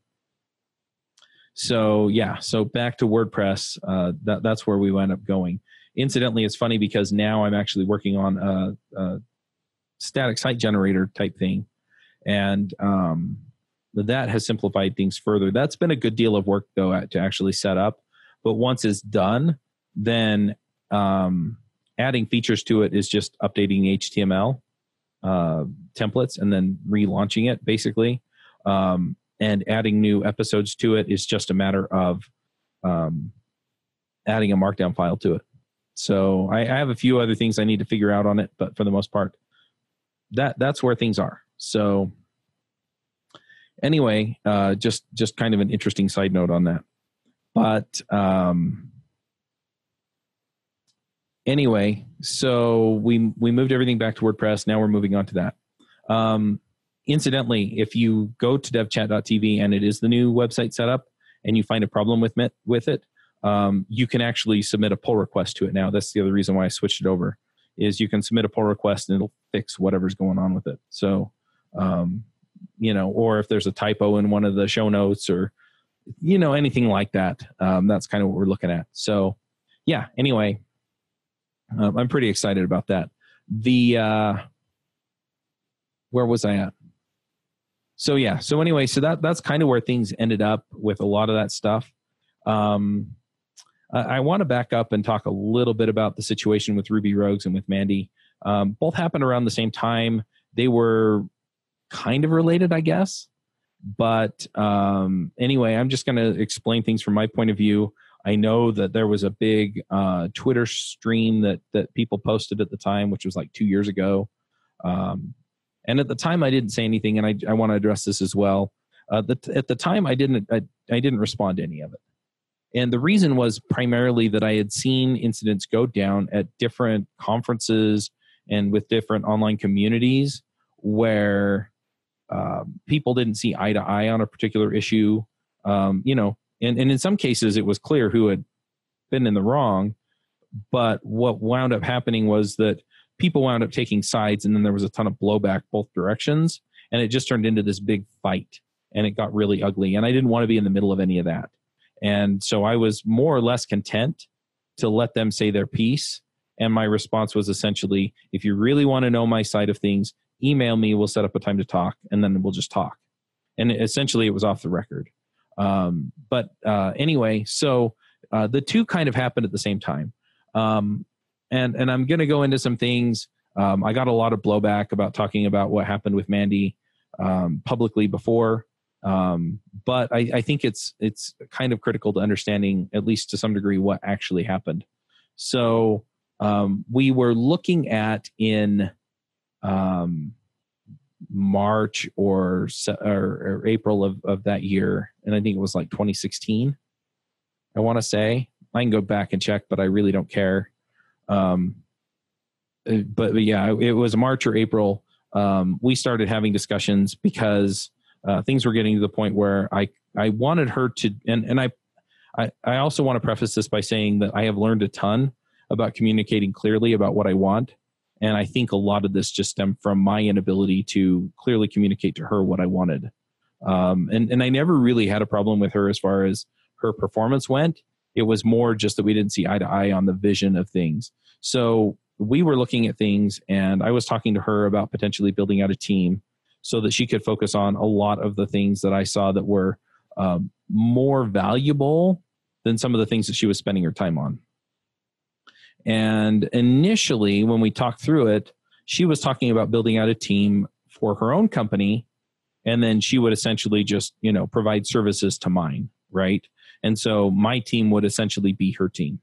So, yeah, so back to WordPress, uh, that, that's where we wound up going. Incidentally, it's funny because now I'm actually working on a, a static site generator type thing. And um, that has simplified things further. That's been a good deal of work, though, to actually set up. But once it's done, then um, adding features to it is just updating the H T M L uh, templates and then relaunching it, basically. Um, and adding new episodes to it is just a matter of um, adding a markdown file to it. So I, I have a few other things I need to figure out on it, but for the most part, that that's where things are. So anyway, uh, just just kind of an interesting side note on that. But um, anyway, so we we moved everything back to WordPress. Now we're moving on to that. Um, incidentally, if you go to devchat dot t v and it is the new website setup, and you find a problem with it, with it, um, you can actually submit a pull request to it now. That's the other reason why I switched it over, is you can submit a pull request and it'll fix whatever's going on with it. So, um, you know, or if there's a typo in one of the show notes or, you know, anything like that, um, that's kind of what we're looking at. So, yeah, anyway, um, I'm pretty excited about that. The, uh, where was I at? So, yeah, so anyway, so that that's kind of where things ended up with a lot of that stuff. Um, I want to back up and talk a little bit about the situation with Ruby Rogues and with Mandy. Um, both happened around the same time. They were kind of related, I guess. But um, anyway, I'm just going to explain things from my point of view. I know that there was a big uh, Twitter stream that that people posted at the time, which was like two years ago. Um, and at the time, I didn't say anything, and I, I want to address this as well. Uh, the, at the time, I didn't I, I didn't respond to any of it. And the reason was primarily that I had seen incidents go down at different conferences and with different online communities where uh, people didn't see eye to eye on a particular issue. Um, you know, and, and in some cases it was clear who had been in the wrong. But what wound up happening was that people wound up taking sides, and then there was a ton of blowback both directions. And it just turned into this big fight, and it got really ugly. And I didn't want to be in the middle of any of that. And so I was more or less content to let them say their piece. And my response was essentially, if you really want to know my side of things, email me, we'll set up a time to talk, and then we'll just talk. And essentially it was off the record. Um, but uh, anyway, so uh, the two kind of happened at the same time. Um, and, and I'm going to go into some things. Um, I got a lot of blowback about talking about what happened with Mandy um, publicly before. Um, but I, I think it's it's kind of critical to understanding, at least to some degree, what actually happened. So um, we were looking at in um, March or, or, or April of, of that year, and I think it was like twenty sixteen, I want to say. I can go back and check, but I really don't care. Um, but, but yeah, it was March or April. Um, we started having discussions because Uh, things were getting to the point where I, I wanted her to, and, and I, I, I also want to preface this by saying that I have learned a ton about communicating clearly about what I want. And I think a lot of this just stemmed from my inability to clearly communicate to her what I wanted. Um, and, and I never really had a problem with her as far as her performance went. It was more just that we didn't see eye to eye on the vision of things. So we were looking at things, and I was talking to her about potentially building out a team so that she could focus on a lot of the things that I saw that were um, more valuable than some of the things that she was spending her time on. And initially, when we talked through it, she was talking about building out a team for her own company, and then she would essentially just, you know, provide services to mine, right? And so my team would essentially be her team.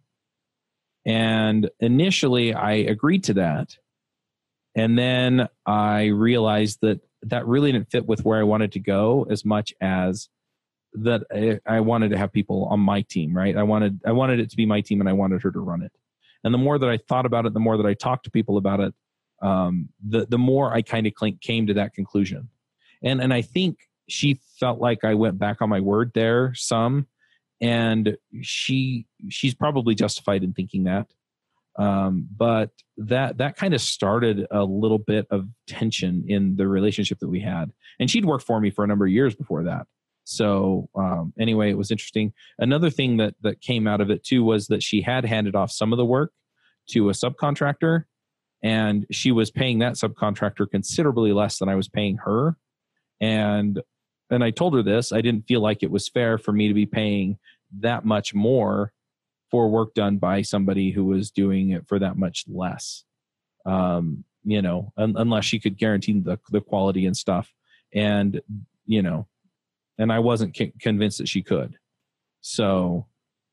And initially, I agreed to that. And then I realized that that really didn't fit with where I wanted to go as much as that I, I wanted to have people on my team, right? I wanted I wanted it to be my team, and I wanted her to run it. And the more that I thought about it, the more that I talked to people about it, um, the the more I kind of came to that conclusion. And and I think she felt like I went back on my word there some, and she she's probably justified in thinking that. Um, but that that kind of started a little bit of tension in the relationship that we had. And she'd worked for me for a number of years before that. So um, anyway, it was interesting. Another thing that that came out of it too was that she had handed off some of the work to a subcontractor, and she was paying that subcontractor considerably less than I was paying her. And and I told her this. I didn't feel like it was fair for me to be paying that much more for work done by somebody who was doing it for that much less. Um, you know, un- unless she could guarantee the the quality and stuff. And you know. And I wasn't c- convinced that she could. So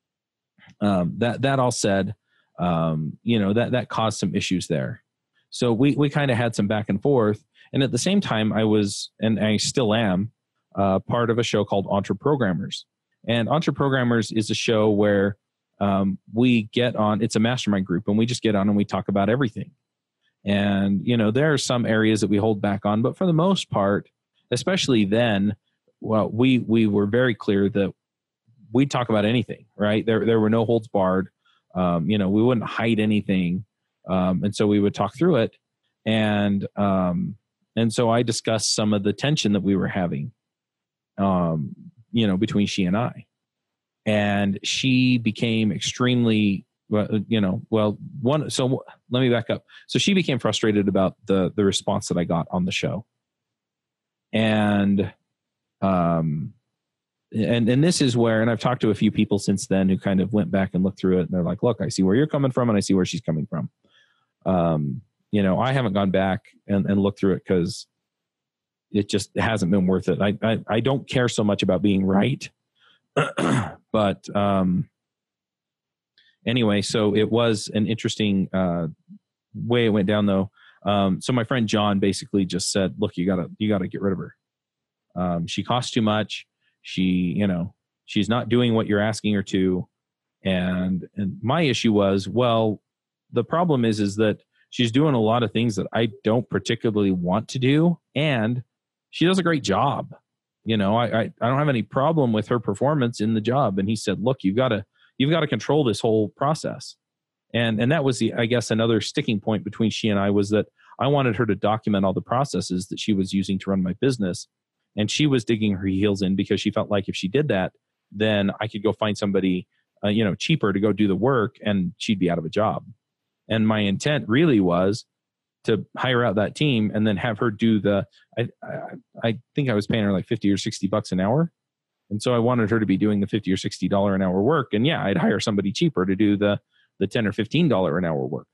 um, that that all said, um, you know, that that caused some issues there. So we we kind of had some back and forth. And at the same time, I was, and I still am, uh, part of a show called Entre Programmers. And Entre Programmers is a show where um, we get on, it's a mastermind group, and we just get on and we talk about everything. And, you know, there are some areas that we hold back on, but for the most part, especially then, well, we we were very clear that we'd talk about anything, right? There there were no holds barred. Um, you know, we wouldn't hide anything, um, and so we would talk through it. And um, and so I discussed some of the tension that we were having, um, you know, between she and I. And she became extremely, you know, well, one. So let me back up. So she became frustrated about the the response that I got on the show, and. Um, and, and this is where, and I've talked to a few people since then who kind of went back and looked through it, and they're like, look, I see where you're coming from, and I see where she's coming from. Um, you know, I haven't gone back and, and looked through it because it just hasn't been worth it. I, I, I don't care so much about being right, but, um, anyway, so it was an interesting, uh, way it went down though. Um, so my friend John basically just said, look, you gotta, you gotta get rid of her. Um, she costs too much. She, you know, she's not doing what you're asking her to. And, and my issue was, well, the problem is, is that she's doing a lot of things that I don't particularly want to do. And she does a great job. You know, I, I, I don't have any problem with her performance in the job. And he said, look, you've got to, you've got to control this whole process. And, and that was the, I guess, another sticking point between she and I was that I wanted her to document all the processes that she was using to run my business. And she was digging her heels in because she felt like if she did that, then I could go find somebody, uh, you know, cheaper to go do the work, and she'd be out of a job. And my intent really was to hire out that team and then have her do the, I, I, I think I was paying her like fifty or sixty bucks an hour. And so I wanted her to be doing the fifty or sixty dollars an hour work. And yeah, I'd hire somebody cheaper to do the, the ten or fifteen dollars an hour work.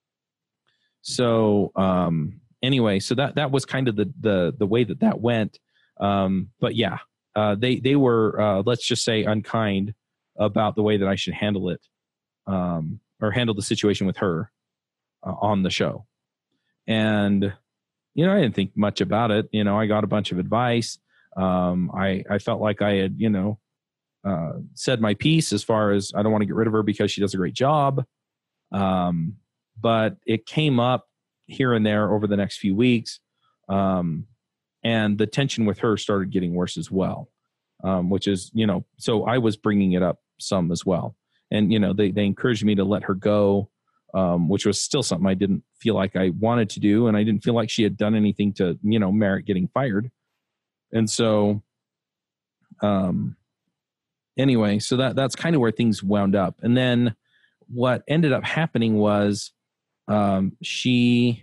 So um, anyway, so that, that was kind of the, the, the way that that went. Um, but yeah, uh, they, they were, uh, let's just say unkind about the way that I should handle it, um, or handle the situation with her uh, on the show. And, you know, I didn't think much about it. You know, I got a bunch of advice. Um, I, I felt like I had, you know, uh, said my piece as far as I don't want to get rid of her because she does a great job. Um, but it came up here and there over the next few weeks. Um, And the tension with her started getting worse as well, um, which is, you know, so I was bringing it up some as well. And, you know, they, they encouraged me to let her go, um, which was still something I didn't feel like I wanted to do. And I didn't feel like she had done anything to, you know, merit getting fired. And so, um, anyway, so that, that's kind of where things wound up. And then what ended up happening was um, she...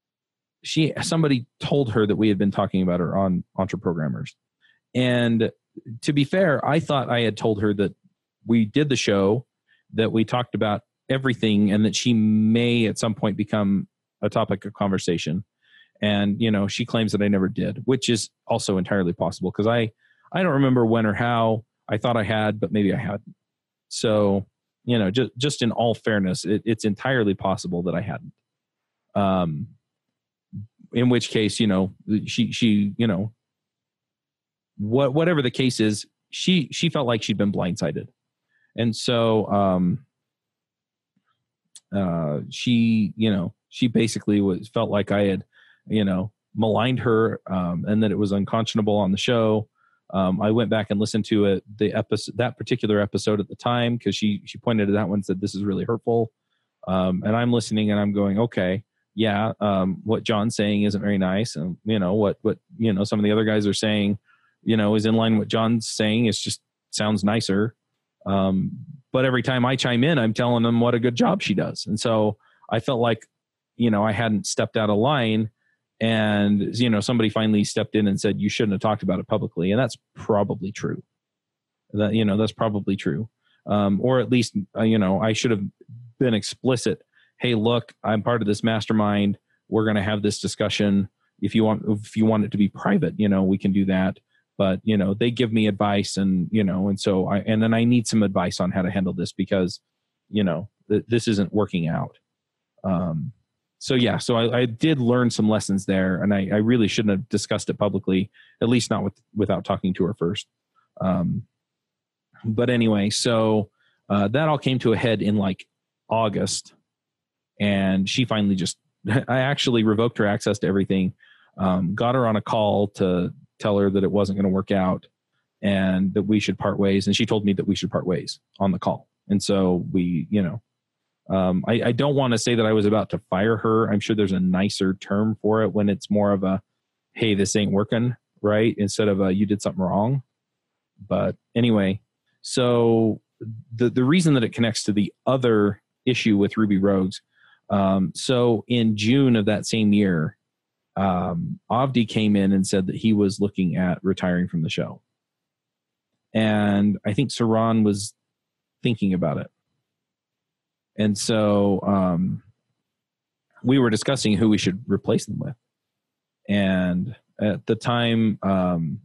She somebody told her that we had been talking about her on Entre Programmers, and to be fair, I thought I had told her that we did the show, that we talked about everything, and that she may at some point become a topic of conversation. And, you know, she claims that I never did, which is also entirely possible because I, I don't remember when or how. I thought I had, but maybe I hadn't. So, you know, just, just in all fairness, it, it's entirely possible that I hadn't. Um, in which case, you know, she, she, you know, what, whatever the case is, she, she felt like she'd been blindsided. And so, um, uh, she, you know, she basically was, felt like I had, you know, maligned her, um, and that it was unconscionable on the show. Um, I went back and listened to it, the episode, that particular episode at the time, because she, she pointed to that one and said, this is really hurtful. Um, and I'm listening and I'm going, okay, yeah, um, what John's saying isn't very nice. And, you know, what, what, you know, some of the other guys are saying, you know, is in line with what John's saying. It's just sounds nicer. Um, but every time I chime in, I'm telling them what a good job she does. And so I felt like, you know, I hadn't stepped out of line, and, you know, somebody finally stepped in and said, you shouldn't have talked about it publicly. And that's probably true. That, you know, that's probably true. Um, or at least, uh, you know, I should have been explicit. Hey, look, I'm part of this mastermind. We're going to have this discussion. If you want, if you want it to be private, you know, we can do that. But, you know, they give me advice, and, you know, and so I, and then I need some advice on how to handle this because, you know, th- this isn't working out. Um, so, yeah, so I, I did learn some lessons there, and I, I really shouldn't have discussed it publicly, at least not with, without talking to her first. Um, but anyway, so uh, that all came to a head in like August, and she finally just, I actually revoked her access to everything, um, got her on a call to tell her that it wasn't going to work out and that we should part ways. And she told me that we should part ways on the call. And so we, you know, um, I, I don't want to say that I was about to fire her. I'm sure there's a nicer term for it when it's more of a, hey, this ain't working, right? Instead of a, you did something wrong. But anyway, so the, the reason that it connects to the other issue with Ruby Rogues. Um, so in June of that same year, um, Avdi came in and said that he was looking at retiring from the show. And I think Saran was thinking about it. And so um, we were discussing who we should replace them with. And at the time, um,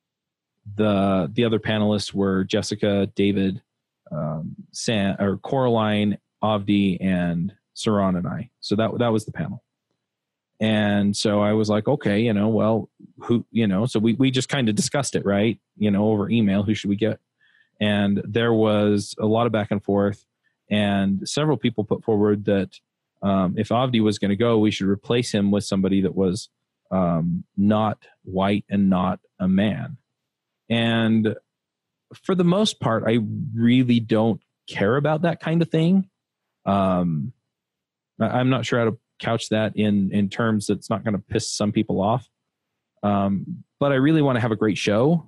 the the other panelists were Jessica, David, um, Sam, or Coraline, Avdi, and Saran and I. So that that was the panel. And so I was like, okay, you know, well, who, you know, so we, we just kind of discussed it, right? You know, over email, who should we get? And there was a lot of back and forth, and several people put forward that um, if Avdi was going to go, we should replace him with somebody that was um, not white and not a man. And for the most part, I really don't care about that kind of thing. Um, I'm not sure how to couch that in, in terms that's not going to piss some people off. Um, but I really want to have a great show.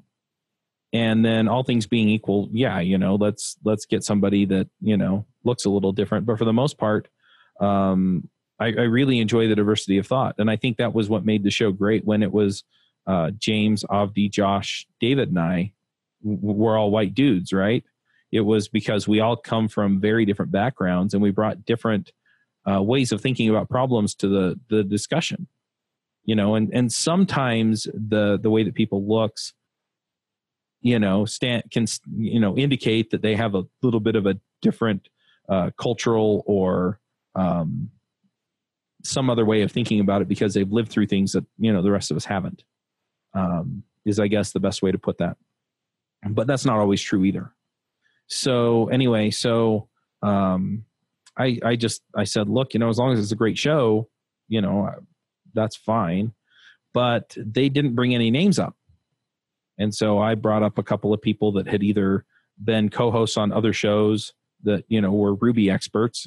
And then all things being equal, yeah, you know, let's, let's get somebody that, you know, looks a little different. But for the most part, um, I, I really enjoy the diversity of thought. And I think that was what made the show great when it was uh, James, Avdi, Josh, David, and I w- were all white dudes, right? It was because we all come from very different backgrounds, and we brought different uh, ways of thinking about problems to the the discussion. You know, and and sometimes the the way that people looks, you know, stand can you know indicate that they have a little bit of a different uh, cultural or um, some other way of thinking about it because they've lived through things that, you know, the rest of us haven't. Um, is I guess the best way to put that. But that's not always true either. So anyway, so um, I I just I said, look, you know, as long as it's a great show, you know, that's fine. But they didn't bring any names up. And so I brought up a couple of people that had either been co-hosts on other shows that, you know, were Ruby experts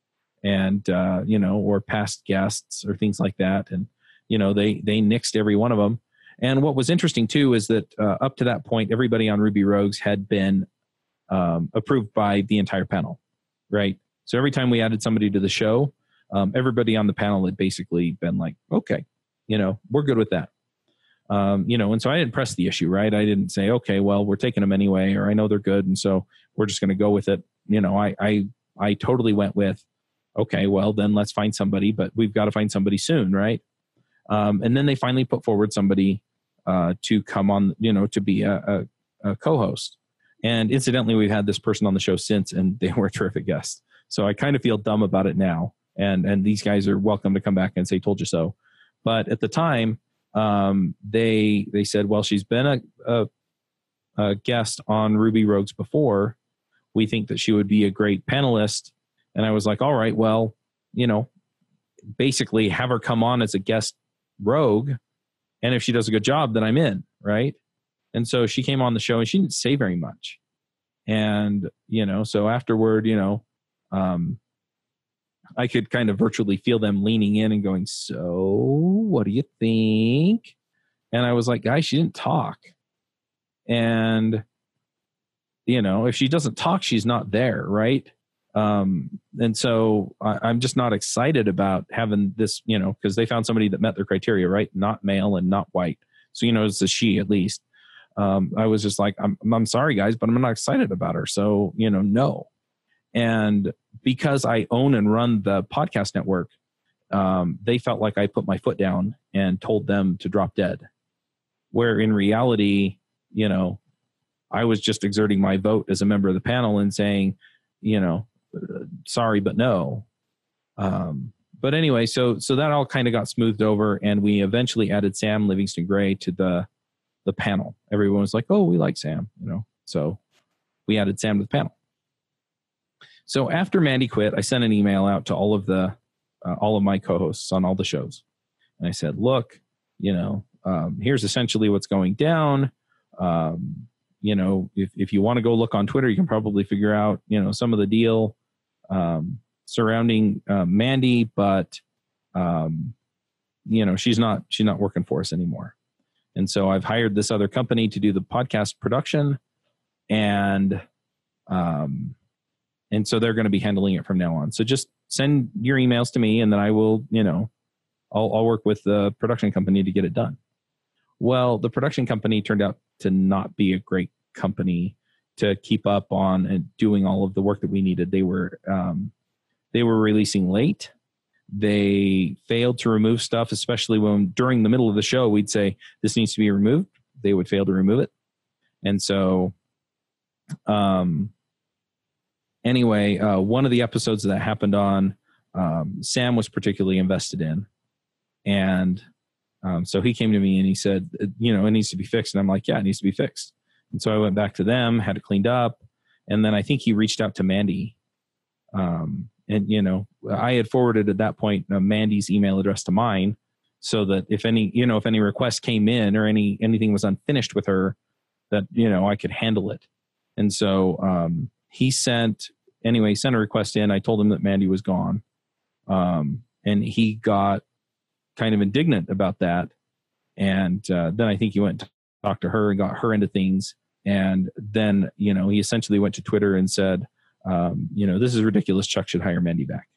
and, uh, you know, or past guests or things like that. And, you know, they, they nixed every one of them. And what was interesting too, is that uh, up to that point, everybody on Ruby Rogues had been um, approved by the entire panel, right? So every time we added somebody to the show, um, everybody on the panel had basically been like, okay, you know, we're good with that. Um, you know, and so I didn't press the issue, right? I didn't say, okay, well, we're taking them anyway, or I know they're good, and so we're just going to go with it. You know, I, I, I totally went with, okay, well, then let's find somebody, but we've got to find somebody soon, right? Um, and then they finally put forward somebody uh, to come on, you know, to be a, a, a co-host. And incidentally, we've had this person on the show since, and they were a terrific guest. So I kind of feel dumb about it now. And and these guys are welcome to come back and say, told you so. But at the time, um, they they said, well, she's been a, a, a guest on Ruby Rogues before. We think that she would be a great panelist. And I was like, all right, well, you know, basically have her come on as a guest rogue. And if she does a good job, then I'm in, right? And so she came on the show and she didn't say very much. And, you know, so afterward, you know, um, I could kind of virtually feel them leaning in and going, so what do you think? And I was like, guys, she didn't talk. And, you know, if she doesn't talk, she's not there, right? Um, and so I, I'm just not excited about having this, you know, because they found somebody that met their criteria, right? Not male and not white. So, you know, it's a she at least. Um, I was just like, I'm, I'm sorry, guys, but I'm not excited about her. So, you know, no. And because I own and run the podcast network, um, they felt like I put my foot down and told them to drop dead. Where in reality, you know, I was just exerting my vote as a member of the panel and saying, you know, sorry, but no. Um, but anyway, so so that all kind of got smoothed over, and we eventually added Sam Livingston Gray to the the panel. Everyone was like, oh, we like Sam, you know. So we added Sam to the panel. So after Mandy quit, I sent an email out to all of the uh, all of my co-hosts on all the shows, and I said, look, you know, um, here's essentially what's going down. Um, you know, if, if you want to go look on Twitter, you can probably figure out, you know, some of the deal um, surrounding uh, Mandy, but, um, you know, she's not, she's not working for us anymore. And so I've hired this other company to do the podcast production, and, um, and so they're going to be handling it from now on. So just send your emails to me, and then I will, you know, I'll, I'll work with the production company to get it done. Well, the production company turned out to not be a great company to keep up on and doing all of the work that we needed. They were um, they were releasing late. They failed to remove stuff, especially when during the middle of the show we'd say this needs to be removed. They would fail to remove it. And so um, anyway, uh, one of the episodes that happened on, um, Sam was particularly invested in. And Um, so he came to me and he said, you know, it needs to be fixed. And I'm like, yeah, it needs to be fixed. And so I went back to them, had it cleaned up. And then I think he reached out to Mandy. Um, and, you know, I had forwarded at that point uh, Mandy's email address to mine, so that if any, you know, if any requests came in or any, anything was unfinished with her, that, you know, I could handle it. And so um, he sent, anyway, he sent a request in. I told him that Mandy was gone. Um, and he got kind of indignant about that. And uh, then I think he went to talk to her and got her into things. And then, you know, he essentially went to Twitter and said, um, you know, this is ridiculous. Chuck should hire Mandy back.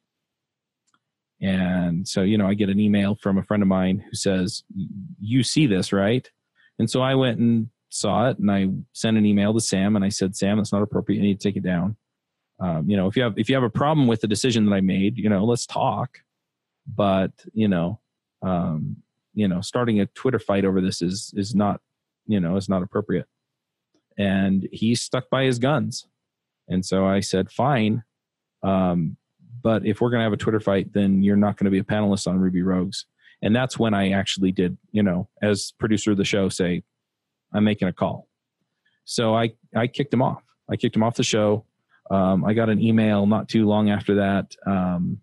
And so, you know, I get an email from a friend of mine who says, you see this, right? And so I went and saw it, and I sent an email to Sam, and I said, Sam, that's not appropriate. You need to take it down. Um, you know, if you have, if you have a problem with the decision that I made, you know, let's talk. But, you know, um, you know, starting a Twitter fight over this is, is not, you know, is not appropriate. And he stuck by his guns. And so I said, fine. Um, but if we're going to have a Twitter fight, then you're not going to be a panelist on Ruby Rogues. And that's when I actually did, you know, as producer of the show, say, I'm making a call. So I, I kicked him off. I kicked him off the show. Um, I got an email not too long after that, um,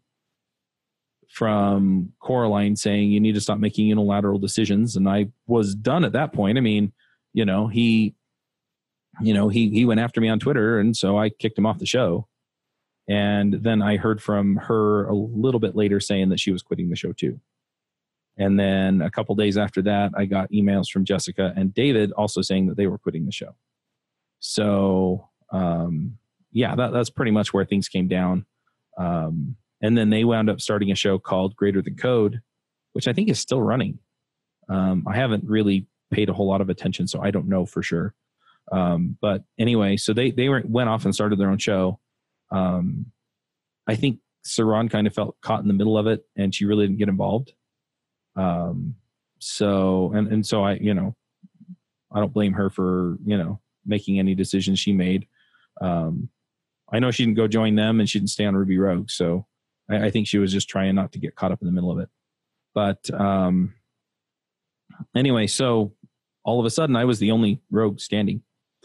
from Coraline saying you need to stop making unilateral decisions. And I was done at that point. I mean, you know, he, you know, he, he went after me on Twitter, and so I kicked him off the show. And then I heard from her a little bit later saying that she was quitting the show too. And then a couple days after that, I got emails from Jessica and David also saying that they were quitting the show. So, um, yeah, that, that's pretty much where things came down. Um, and then they wound up starting a show called Greater Than Code, which I think is still running. Um, I haven't really paid a whole lot of attention, so I don't know for sure. Um, but anyway, so they they were, went off and started their own show. Um, I think Saran kind of felt caught in the middle of it, and she really didn't get involved. Um, so and and so I, you know, I don't blame her for, you know, making any decisions she made. Um, I know she didn't go join them, and she didn't stay on Ruby Rogue, so I, I think she was just trying not to get caught up in the middle of it. But um, anyway, so all of a sudden, I was the only rogue standing.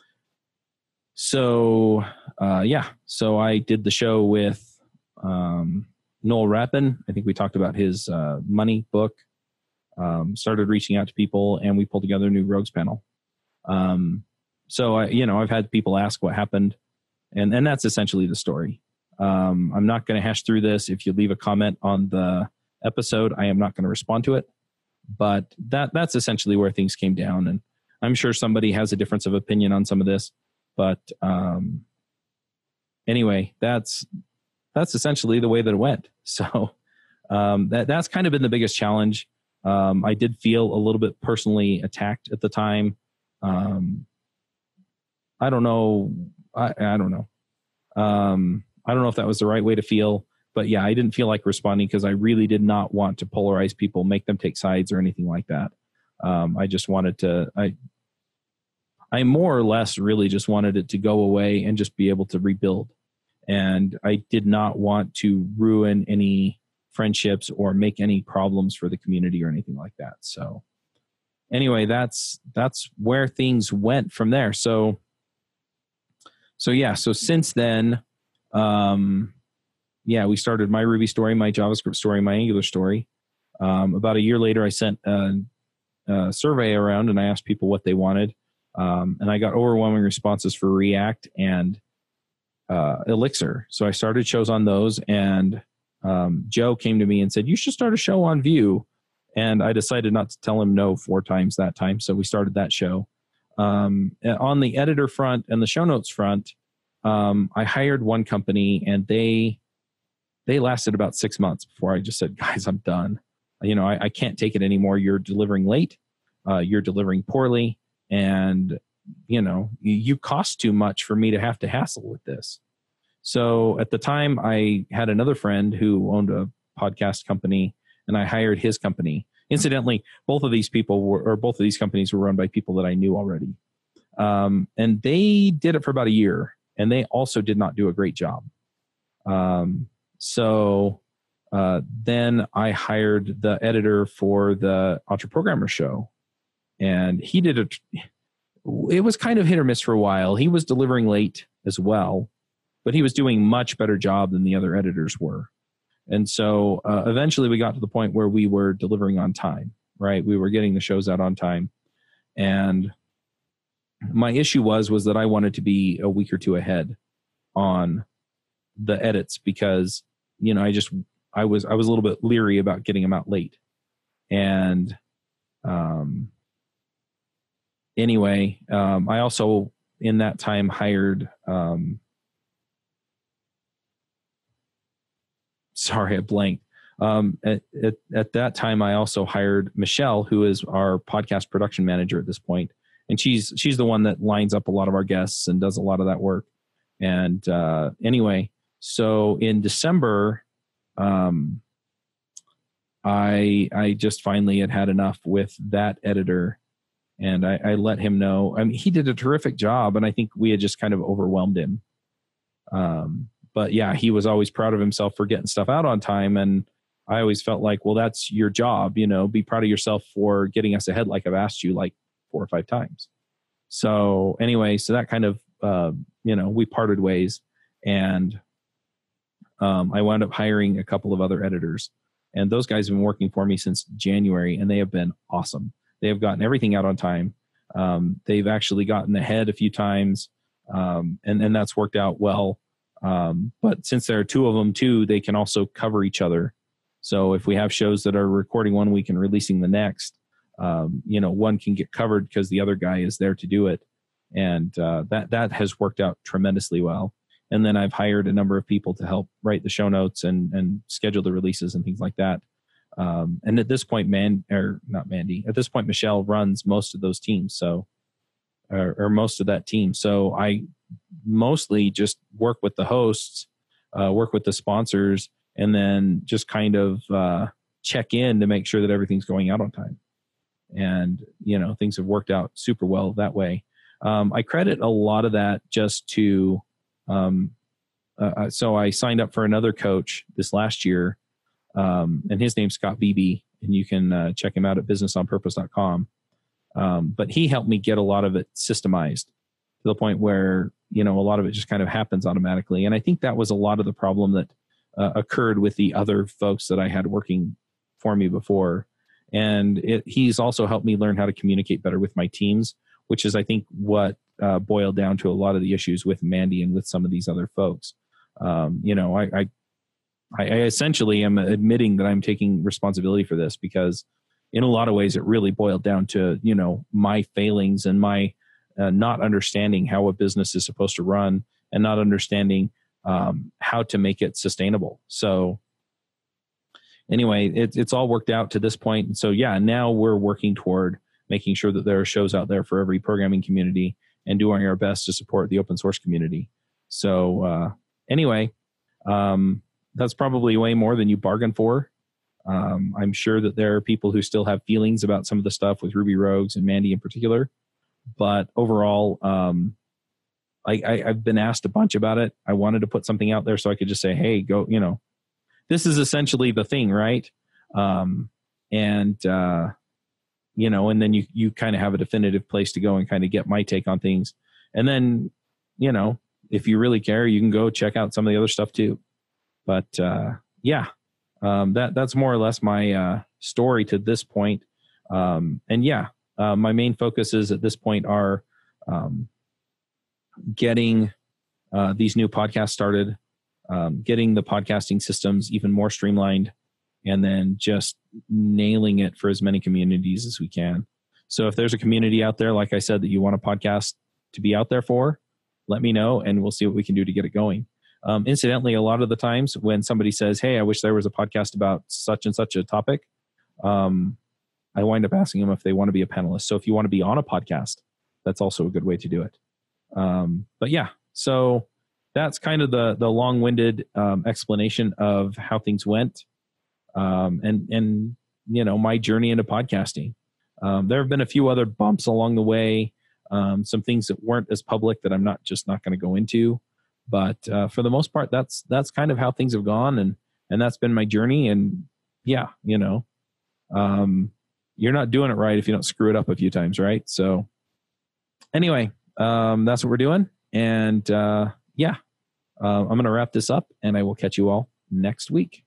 So, uh, yeah, so I did the show with um, Noel Rappin. I think we talked about his uh, money book, um, started reaching out to people, and we pulled together a new rogues panel. Um, so, I, you know, I've had people ask what happened, and, and that's essentially the story. Um, I'm not going to hash through this. If you leave a comment on the episode, I am not going to respond to it. But that that's essentially where things came down. And I'm sure somebody has a difference of opinion on some of this. But um, anyway, that's that's essentially the way that it went. So um, that that's kind of been the biggest challenge. Um, I did feel a little bit personally attacked at the time. Um, I don't know. I, I don't know. Um, I don't know if that was the right way to feel. But yeah, I didn't feel like responding because I really did not want to polarize people, make them take sides or anything like that. Um, I just wanted to, I, I more or less really just wanted it to go away and just be able to rebuild. And I did not want to ruin any friendships or make any problems for the community or anything like that. So anyway, that's, that's where things went from there. So, so yeah, so since then, um, yeah, we started my Ruby story, my JavaScript story, my Angular story. Um, about a year later, I sent a, a survey around and I asked people what they wanted. Um, and I got overwhelming responses for React and uh, Elixir. So I started shows on those, and um, Joe came to me and said, you should start a show on Vue. And I decided not to tell him no four times that time. So we started that show. Um, on the editor front and the show notes front, um, I hired one company, and they... They lasted about six months before I just said, guys, I'm done. You know, I, I can't take it anymore. You're delivering late. Uh, you're delivering poorly. And, you know, you, you cost too much for me to have to hassle with this. So at the time, I had another friend who owned a podcast company, and I hired his company. Incidentally, both of these people were, or both of these companies were run by people that I knew already. Um, and they did it for about a year, and they also did not do a great job. Um, So uh, then I hired the editor for the Entre Programmer show, and he did it. It was kind of hit or miss for a while. He was delivering late as well, but he was doing much better job than the other editors were. And so uh, eventually we got to the point where we were delivering on time, right? We were getting the shows out on time. And my issue was, was that I wanted to be a week or two ahead on the edits because, you know, I just, I was, I was a little bit leery about getting them out late. And, um, anyway, um, I also in that time hired, um, sorry, I blanked. Um, at, at, at that time, I also hired Michelle, who is our podcast production manager at this point. And she's, she's the one that lines up a lot of our guests and does a lot of that work. And, uh, anyway, so in December, um, I I just finally had had enough with that editor, and I, I let him know. I mean, he did a terrific job, and I think we had just kind of overwhelmed him. Um, but yeah, he was always proud of himself for getting stuff out on time, and I always felt like, well, that's your job, you know, be proud of yourself for getting us ahead, like I've asked you like four or five times. So anyway, so that kind of, uh, you know, we parted ways, and Um, I wound up hiring a couple of other editors, and those guys have been working for me since January, and they have been awesome. They have gotten everything out on time. Um, they've actually gotten ahead a few times, um, and, and that's worked out well. Um, but since there are two of them too, they can also cover each other. So if we have shows that are recording one week and releasing the next, um, you know, one can get covered because the other guy is there to do it. And uh, that that has worked out tremendously well. And then I've hired a number of people to help write the show notes and, and schedule the releases and things like that. Um, and at this point, man, or not Mandy, at this point, Michelle runs most of those teams. So, or, or most of that team. So I mostly just work with the hosts, uh, work with the sponsors, and then just kind of uh, check in to make sure that everything's going out on time. And, you know, things have worked out super well that way. Um, I credit a lot of that just to, um, uh, so I signed up for another coach this last year, um, and his name's Scott Beebe, and you can uh, check him out at business on purpose dot com. Um, but he helped me get a lot of it systemized to the point where, you know, a lot of it just kind of happens automatically. And I think that was a lot of the problem that uh, occurred with the other folks that I had working for me before. And it, he's also helped me learn how to communicate better with my teams, which is, I think, what uh, boiled down to a lot of the issues with Mandy and with some of these other folks. Um, you know, I, I, I essentially am admitting that I'm taking responsibility for this, because in a lot of ways it really boiled down to, you know, my failings and my uh, not understanding how a business is supposed to run, and not understanding um, how to make it sustainable. So anyway, it, it's all worked out to this point. And so, yeah, now we're working toward making sure that there are shows out there for every programming community and doing our best to support the open source community. So uh, anyway, um, that's probably way more than you bargained for. Um, I'm sure that there are people who still have feelings about some of the stuff with Ruby Rogues and Mandy in particular. But overall, um, I, I, I've been asked a bunch about it. I wanted to put something out there so I could just say, hey, go, you know, this is essentially the thing, right? Um, and, uh, you know, and then you, you kind of have a definitive place to go and kind of get my take on things. And then, you know, if you really care, you can go check out some of the other stuff too. But uh, yeah, um, that that's more or less my uh, story to this point. Um, and yeah, uh, my main focuses at this point are um, getting uh, these new podcasts started, um, getting the podcasting systems even more streamlined, and then just nailing it for as many communities as we can. So if there's a community out there, like I said, that you want a podcast to be out there for, let me know, and we'll see what we can do to get it going. Um, incidentally, a lot of the times when somebody says, hey, I wish there was a podcast about such and such a topic, um, I wind up asking them if they want to be a panelist. So if you want to be on a podcast, that's also a good way to do it. Um, but yeah, so that's kind of the the long-winded um, explanation of how things went, um, and and you know, my journey into podcasting. Um, there have been a few other bumps along the way, um, some things that weren't as public that I'm not just not going to go into. But uh, for the most part, that's that's kind of how things have gone, and and that's been my journey. And yeah, you know, um, you're not doing it right if you don't screw it up a few times, right? So anyway, um, that's what we're doing. And uh, yeah, uh, I'm going to wrap this up, and I will catch you all next week.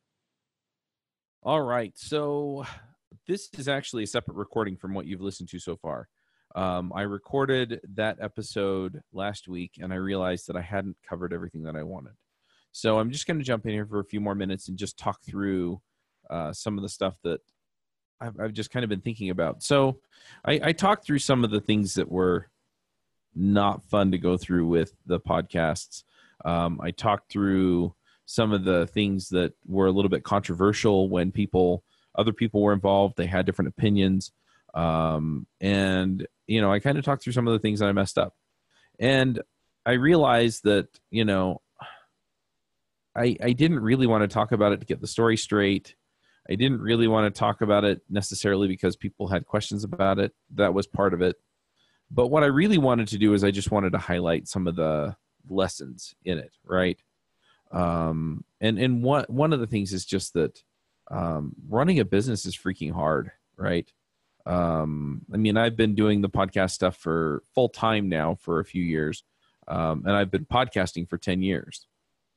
All right. So this is actually a separate recording from what you've listened to so far. Um, I recorded that episode last week, and I realized that I hadn't covered everything that I wanted. So I'm just going to jump in here for a few more minutes and just talk through uh, some of the stuff that I've, I've just kind of been thinking about. So I, I talked through some of the things that were not fun to go through with the podcasts. Um, I talked through some of the things that were a little bit controversial when people, other people were involved. They had different opinions. Um, and, you know, I kind of talked through some of the things that I messed up. And I realized that, you know, I, I didn't really want to talk about it to get the story straight. I didn't really want to talk about it necessarily because people had questions about it. That was part of it. But what I really wanted to do is I just wanted to highlight some of the lessons in it, right? Um, and and one, one of the things is just that um, running a business is freaking hard, right? Um, I mean, I've been doing the podcast stuff for full time now for a few years, um, and I've been podcasting for ten years.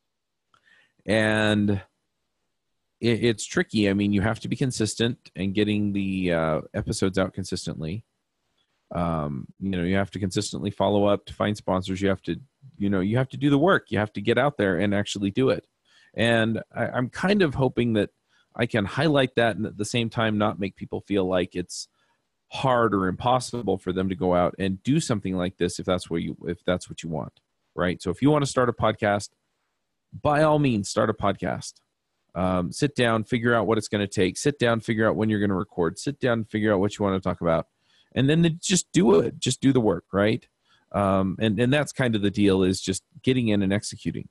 And it, it's tricky. I mean, you have to be consistent and getting the uh, episodes out consistently. Um, you know, you have to consistently follow up to find sponsors. You have to, you know, you have to do the work. You have to get out there and actually do it. And I, I'm kind of hoping that I can highlight that and at the same time not make people feel like it's hard or impossible for them to go out and do something like this if that's what you if that's what you want, right? So if you want to start a podcast, by all means, start a podcast. Um, sit down, figure out what it's going to take. Sit down, figure out when you're going to record. Sit down, figure out what you want to talk about, and then the, just do it. Just do the work, right? Um, and and that's kind of the deal, is just getting in and executing.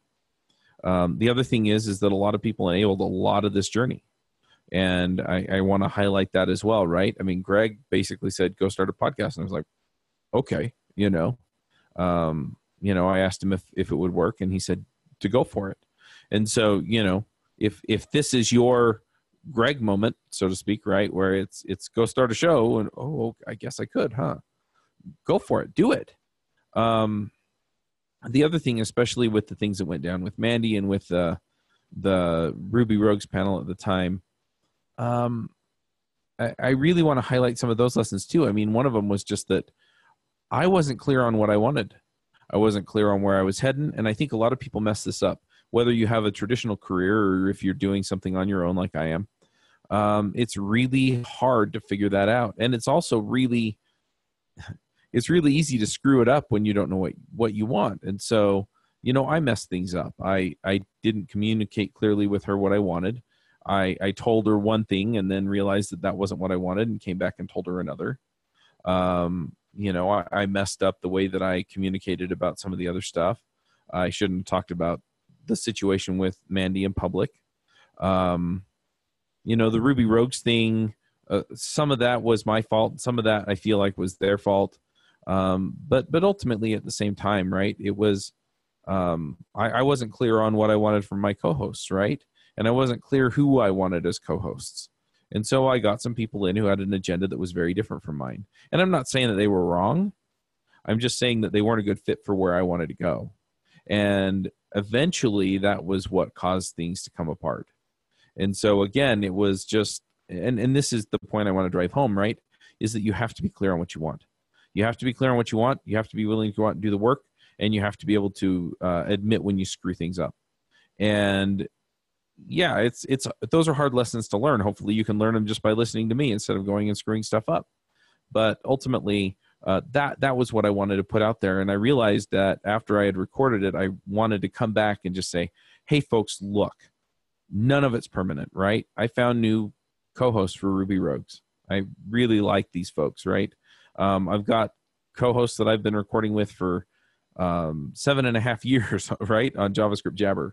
Um, the other thing is is that a lot of people enabled a lot of this journey, and I, I want to highlight that as well, right? I mean, Greg basically said, "Go start a podcast," and I was like, "Okay," you know. Um, you know, I asked him if if it would work, and he said to go for it. And so, you know, if if this is your Greg moment, so to speak, right, where it's it's go start a show, and oh, I guess I could, huh? Go for it, do it. Um, the other thing, especially with the things that went down with Mandy and with the the Ruby Rogues panel at the time, um, I, I really want to highlight some of those lessons too. I mean, one of them was just that I wasn't clear on what I wanted. I wasn't clear on where I was heading, and I think a lot of people mess this up. Whether you have a traditional career or if you're doing something on your own like I am, um, it's really hard to figure that out. And it's also really, it's really easy to screw it up when you don't know what, what you want. And so, you know, I messed things up. I, I didn't communicate clearly with her what I wanted. I, I told her one thing and then realized that that wasn't what I wanted and came back and told her another. Um, you know, I, I messed up the way that I communicated about some of the other stuff. I shouldn't have talked about the situation with Mandy in public. Um, you know, the Ruby Rogues thing, uh, some of that was my fault. Some of that I feel like was their fault. Um, but, but ultimately at the same time, right, it was, um, I, I wasn't clear on what I wanted from my co-hosts, right? And I wasn't clear who I wanted as co-hosts. And so I got some people in who had an agenda that was very different from mine. And I'm not saying that they were wrong. I'm just saying that they weren't a good fit for where I wanted to go. And eventually that was what caused things to come apart. And so again, it was just, and, and this is the point I want to drive home, right, is that you have to be clear on what you want. You have to be clear on what you want. You have to be willing to go out and do the work, and you have to be able to uh, admit when you screw things up. And yeah, it's, it's, those are hard lessons to learn. Hopefully you can learn them just by listening to me instead of going and screwing stuff up. But ultimately, Uh, that that was what I wanted to put out there. And I realized that after I had recorded it, I wanted to come back and just say, hey, folks, look, none of it's permanent, right? I found new co-hosts for Ruby Rogues. I really like these folks, right? Um, I've got co-hosts that I've been recording with for um, seven and a half years, right, on JavaScript Jabber.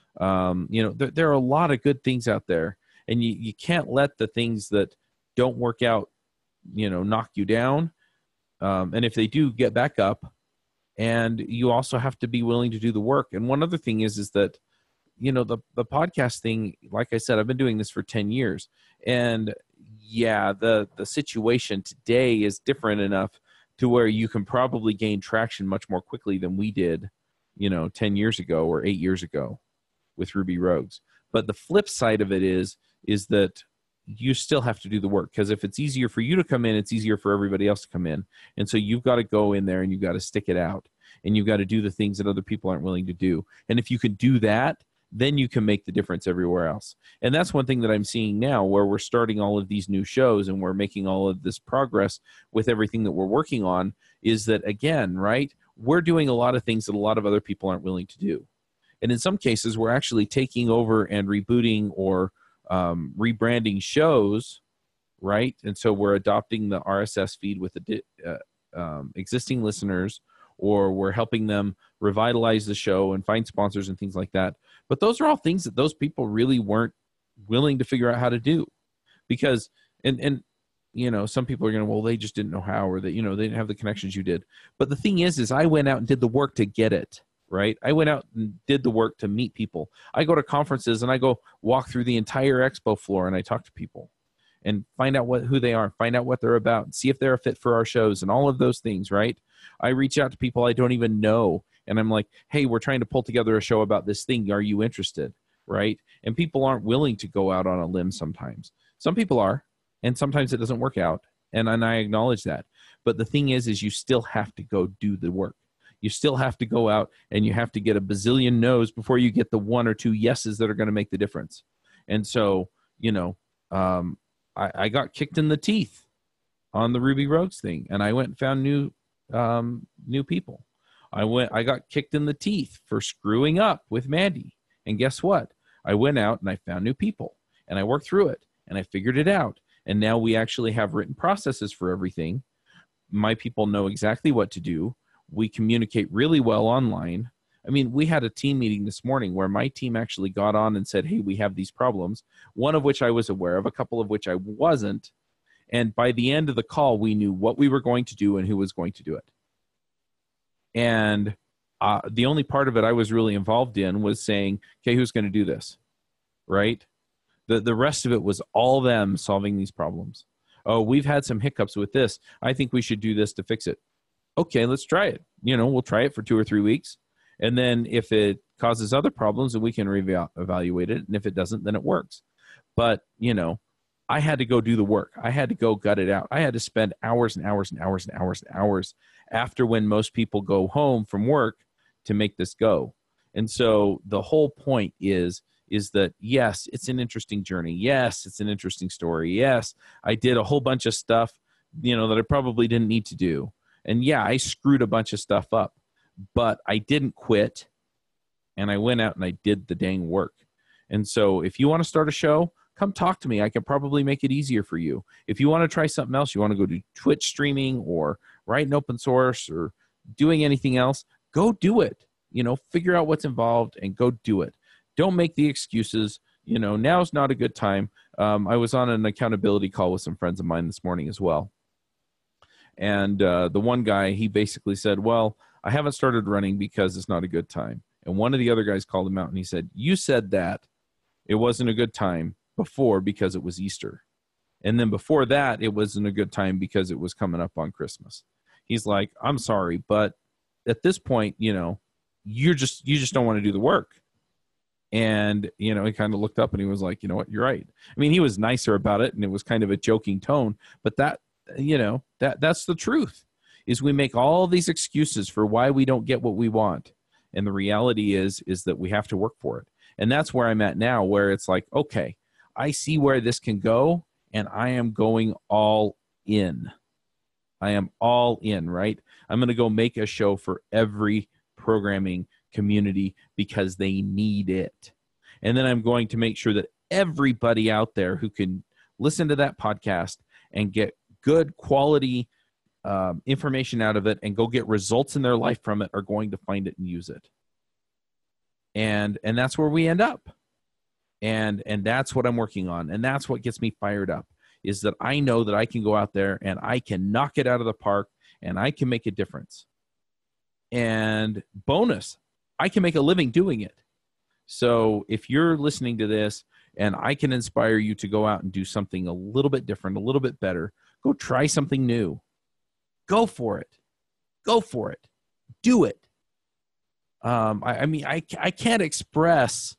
Um, you know, there, there are a lot of good things out there, and you, you can't let the things that don't work out, you know, knock you down. Um, and if they do, get back up. And you also have to be willing to do the work. And one other thing is, is that, you know, the, the podcast thing, like I said, I've been doing this for ten years. And yeah, the, the situation today is different enough to where you can probably gain traction much more quickly than we did, you know, ten years ago or eight years ago with Ruby Rogues. But the flip side of it is, is that you still have to do the work, because if it's easier for you to come in, it's easier for everybody else to come in. And so you've got to go in there and you've got to stick it out, and you've got to do the things that other people aren't willing to do. And if you can do that, then you can make the difference everywhere else. And that's one thing that I'm seeing now, where we're starting all of these new shows and we're making all of this progress with everything that we're working on, is that, again, right, we're doing a lot of things that a lot of other people aren't willing to do. And in some cases, we're actually taking over and rebooting or Um, rebranding shows, right? And so we're adopting the R S S feed with the uh, um, existing listeners, or we're helping them revitalize the show and find sponsors and things like that. But those are all things that those people really weren't willing to figure out how to do, because, and, and, you know, some people are going to, well, they just didn't know how, or that, you know, they didn't have the connections you did. But the thing is, is I went out and did the work to get it. Right? I went out and did the work to meet people. I go to conferences and I go walk through the entire expo floor and I talk to people and find out what, who they are, find out what they're about, see if they're a fit for our shows and all of those things, right? I reach out to people I don't even know, and I'm like, hey, we're trying to pull together a show about this thing. Are you interested? Right? And people aren't willing to go out on a limb sometimes. Some people are, and sometimes it doesn't work out, and, and I acknowledge that. But the thing is, is you still have to go do the work. You still have to go out and you have to get a bazillion no's before you get the one or two yeses that are going to make the difference. And so, you know, um, I, I got kicked in the teeth on the Ruby Rogues thing, and I went and found new, um, new people. I went, I got kicked in the teeth for screwing up with Mandy. And guess what? I went out and I found new people and I worked through it and I figured it out. And now we actually have written processes for everything. My people know exactly what to do. We communicate really well online. I mean, we had a team meeting this morning where my team actually got on and said, hey, we have these problems, one of which I was aware of, a couple of which I wasn't. And by the end of the call, we knew what we were going to do and who was going to do it. And uh, the only part of it I was really involved in was saying, okay, who's going to do this, right? The, the rest of it was all them solving these problems. Oh, we've had some hiccups with this. I think we should do this to fix it. Okay, let's try it. You know, we'll try it for two or three weeks. And then if it causes other problems, then we can reevaluate it. And if it doesn't, then it works. But, you know, I had to go do the work. I had to go gut it out. I had to spend hours and hours and hours and hours and hours after when most people go home from work to make this go. And so the whole point is, is that, yes, it's an interesting journey. Yes, it's an interesting story. Yes, I did a whole bunch of stuff, you know, that I probably didn't need to do. And yeah, I screwed a bunch of stuff up, but I didn't quit. And I went out and I did the dang work. And so if you want to start a show, come talk to me. I can probably make it easier for you. If you want to try something else, you want to go do Twitch streaming or writing open source or doing anything else, go do it. You know, figure out what's involved and go do it. Don't make the excuses. You know, now's not a good time. Um, I was on an accountability call with some friends of mine this morning as well. And uh, the one guy, he basically said, well, I haven't started running because it's not a good time. And one of the other guys called him out and he said, you said that it wasn't a good time before because it was Easter. And then before that, it wasn't a good time because it was coming up on Christmas. He's like, I'm sorry, but at this point, you know, you're just, you just don't want to do the work. And, you know, he kind of looked up and he was like, you know what, you're right. I mean, he was nicer about it and it was kind of a joking tone, but that, you know, that that's the truth is we make all these excuses for why we don't get what we want. And the reality is, is that we have to work for it. And that's where I'm at now, where it's like, okay, I see where this can go and I am going all in. I am all in, right? I'm going to go make a show for every programming community because they need it. And then I'm going to make sure that everybody out there who can listen to that podcast and get good quality um, information out of it and go get results in their life from it are going to find it and use it. And and that's where we end up. And and that's what I'm working on. And that's what gets me fired up is that I know that I can go out there and I can knock it out of the park and I can make a difference. And bonus, I can make a living doing it. So if you're listening to this and I can inspire you to go out and do something a little bit different, a little bit better, go try something new. Go for it. Go for it. Do it. Um, I, I mean, I, I can't express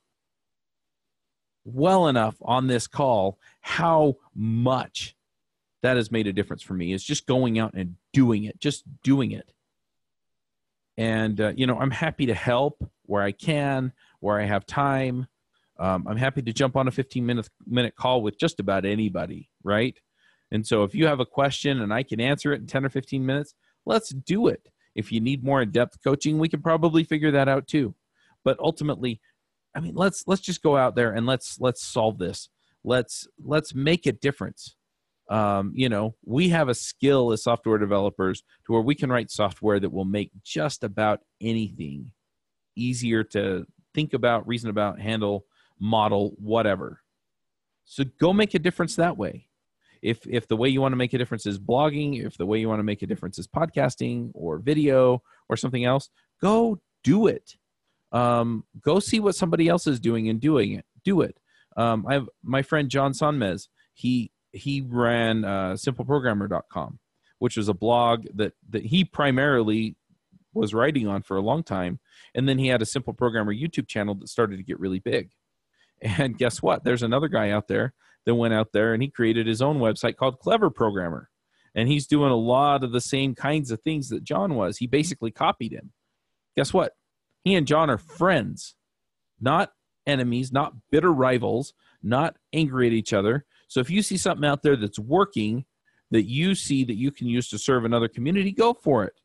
well enough on this call how much that has made a difference for me. It's just going out and doing it, just doing it. And, uh, you know, I'm happy to help where I can, where I have time. Um, I'm happy to jump on a fifteen minute, minute call with just about anybody, right? And so if you have a question and I can answer it in ten or fifteen minutes, let's do it. If you need more in-depth coaching, we can probably figure that out too. But ultimately, I mean, let's let's just go out there and let's let's solve this. Let's let's make a difference. Um, you know, we have a skill as software developers to where we can write software that will make just about anything easier to think about, reason about, handle, model, whatever. So go make a difference that way. If if the way you want to make a difference is blogging, if the way you want to make a difference is podcasting or video or something else, go do it. Um, go see what somebody else is doing and doing it. Do it. Um, I have my friend John Sonmez. He he ran uh, simple programmer dot com, which was a blog that that he primarily was writing on for a long time, and then he had a Simple Programmer YouTube channel that started to get really big. And guess what? There's another guy out there that went out there and he created his own website called Clever Programmer, and he's doing a lot of the same kinds of things that John was. He basically copied him. Guess what? He and John are friends, not enemies, not bitter rivals, not angry at each other. So if you see something out there that's working that you see that you can use to serve another community, go for it.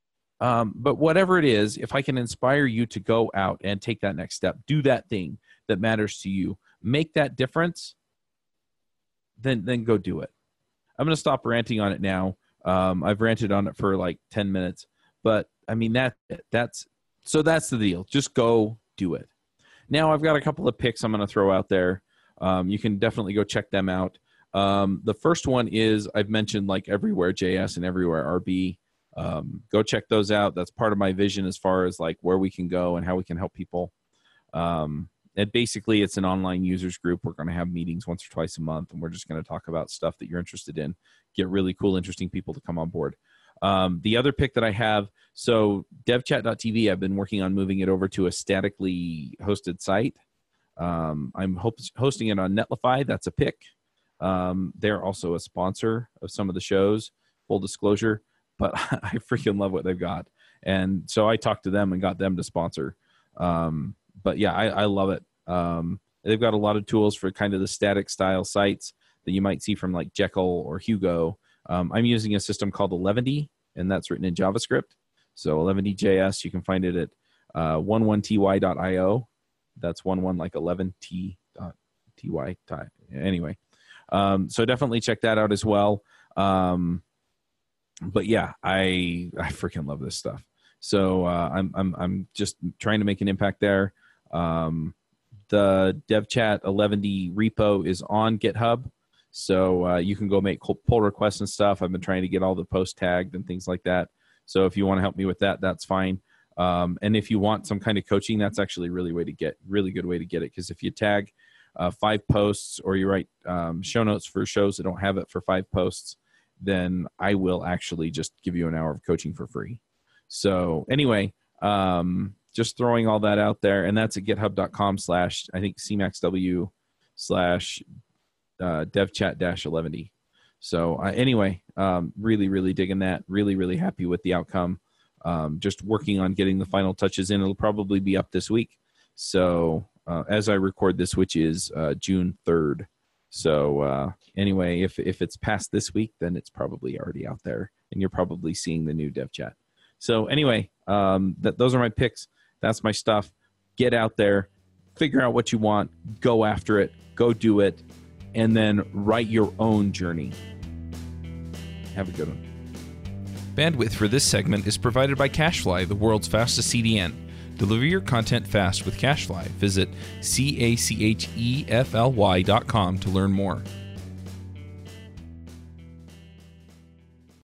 Um, but whatever it is, if I can inspire you to go out and take that next step, do that thing that matters to you. Make that difference, then then go do it. I'm going to stop ranting on it now. Um, I've ranted on it for like ten minutes, but I mean, that that's, so that's the deal. Just go do it. Now I've got a couple of picks I'm going to throw out there. Um, you can definitely go check them out. Um, the first one is, I've mentioned like Everywhere J S and Everywhere R B. Um, go check those out. That's part of my vision as far as like where we can go and how we can help people. Um, and basically it's an online users group. We're going to have meetings once or twice a month, and we're just going to talk about stuff that you're interested in, get really cool, interesting people to come on board. Um, the other pick that I have, so devchat dot t v, I've been working on moving it over to a statically hosted site. Um, I'm hope, hosting it on Netlify. That's a pick. Um, they're also a sponsor of some of the shows, full disclosure, but I freaking love what they've got. And so I talked to them and got them to sponsor. Um, but yeah, I, I love it. Um, they've got a lot of tools for kind of the static style sites that you might see from like Jekyll or Hugo. Um, I'm using a system called eleven D, and that's written in JavaScript. So eleven D J S, you can find it at uh, eleven T Y dot I O. That's eleven like eleven T dot T Y. Anyway, um, so definitely check that out as well. Um, but yeah, I I freaking love this stuff. So uh, I'm I'm I'm just trying to make an impact there. Um, the DevChat eleven D repo is on GitHub. So uh, you can go make pull requests and stuff. I've been trying to get all the posts tagged and things like that. So if you want to help me with that, that's fine. Um, and if you want some kind of coaching, that's actually a really way to get really good way to get it. Because if you tag uh, five posts or you write um, show notes for shows that don't have it for five posts, then I will actually just give you an hour of coaching for free. So anyway, um, just throwing all that out there, and that's at github dot com slash I think C max W slash Uh, devchat dash eleven D. So uh, anyway, um, really, really digging that. Really, really happy with the outcome. Um, just working on getting the final touches in. It'll probably be up this week. So uh, as I record this, which is uh, June third. So uh, anyway, if if it's past this week, then it's probably already out there, and you're probably seeing the new DevChat. So anyway, um, that those are my picks. That's my stuff. Get out there, figure out what you want, go after it, go do it, and then write your own journey. Have a good one. Bandwidth for this segment is provided by CacheFly, the world's fastest C D N. Deliver your content fast with CacheFly. Visit C A C H E F L Y dot com to learn more.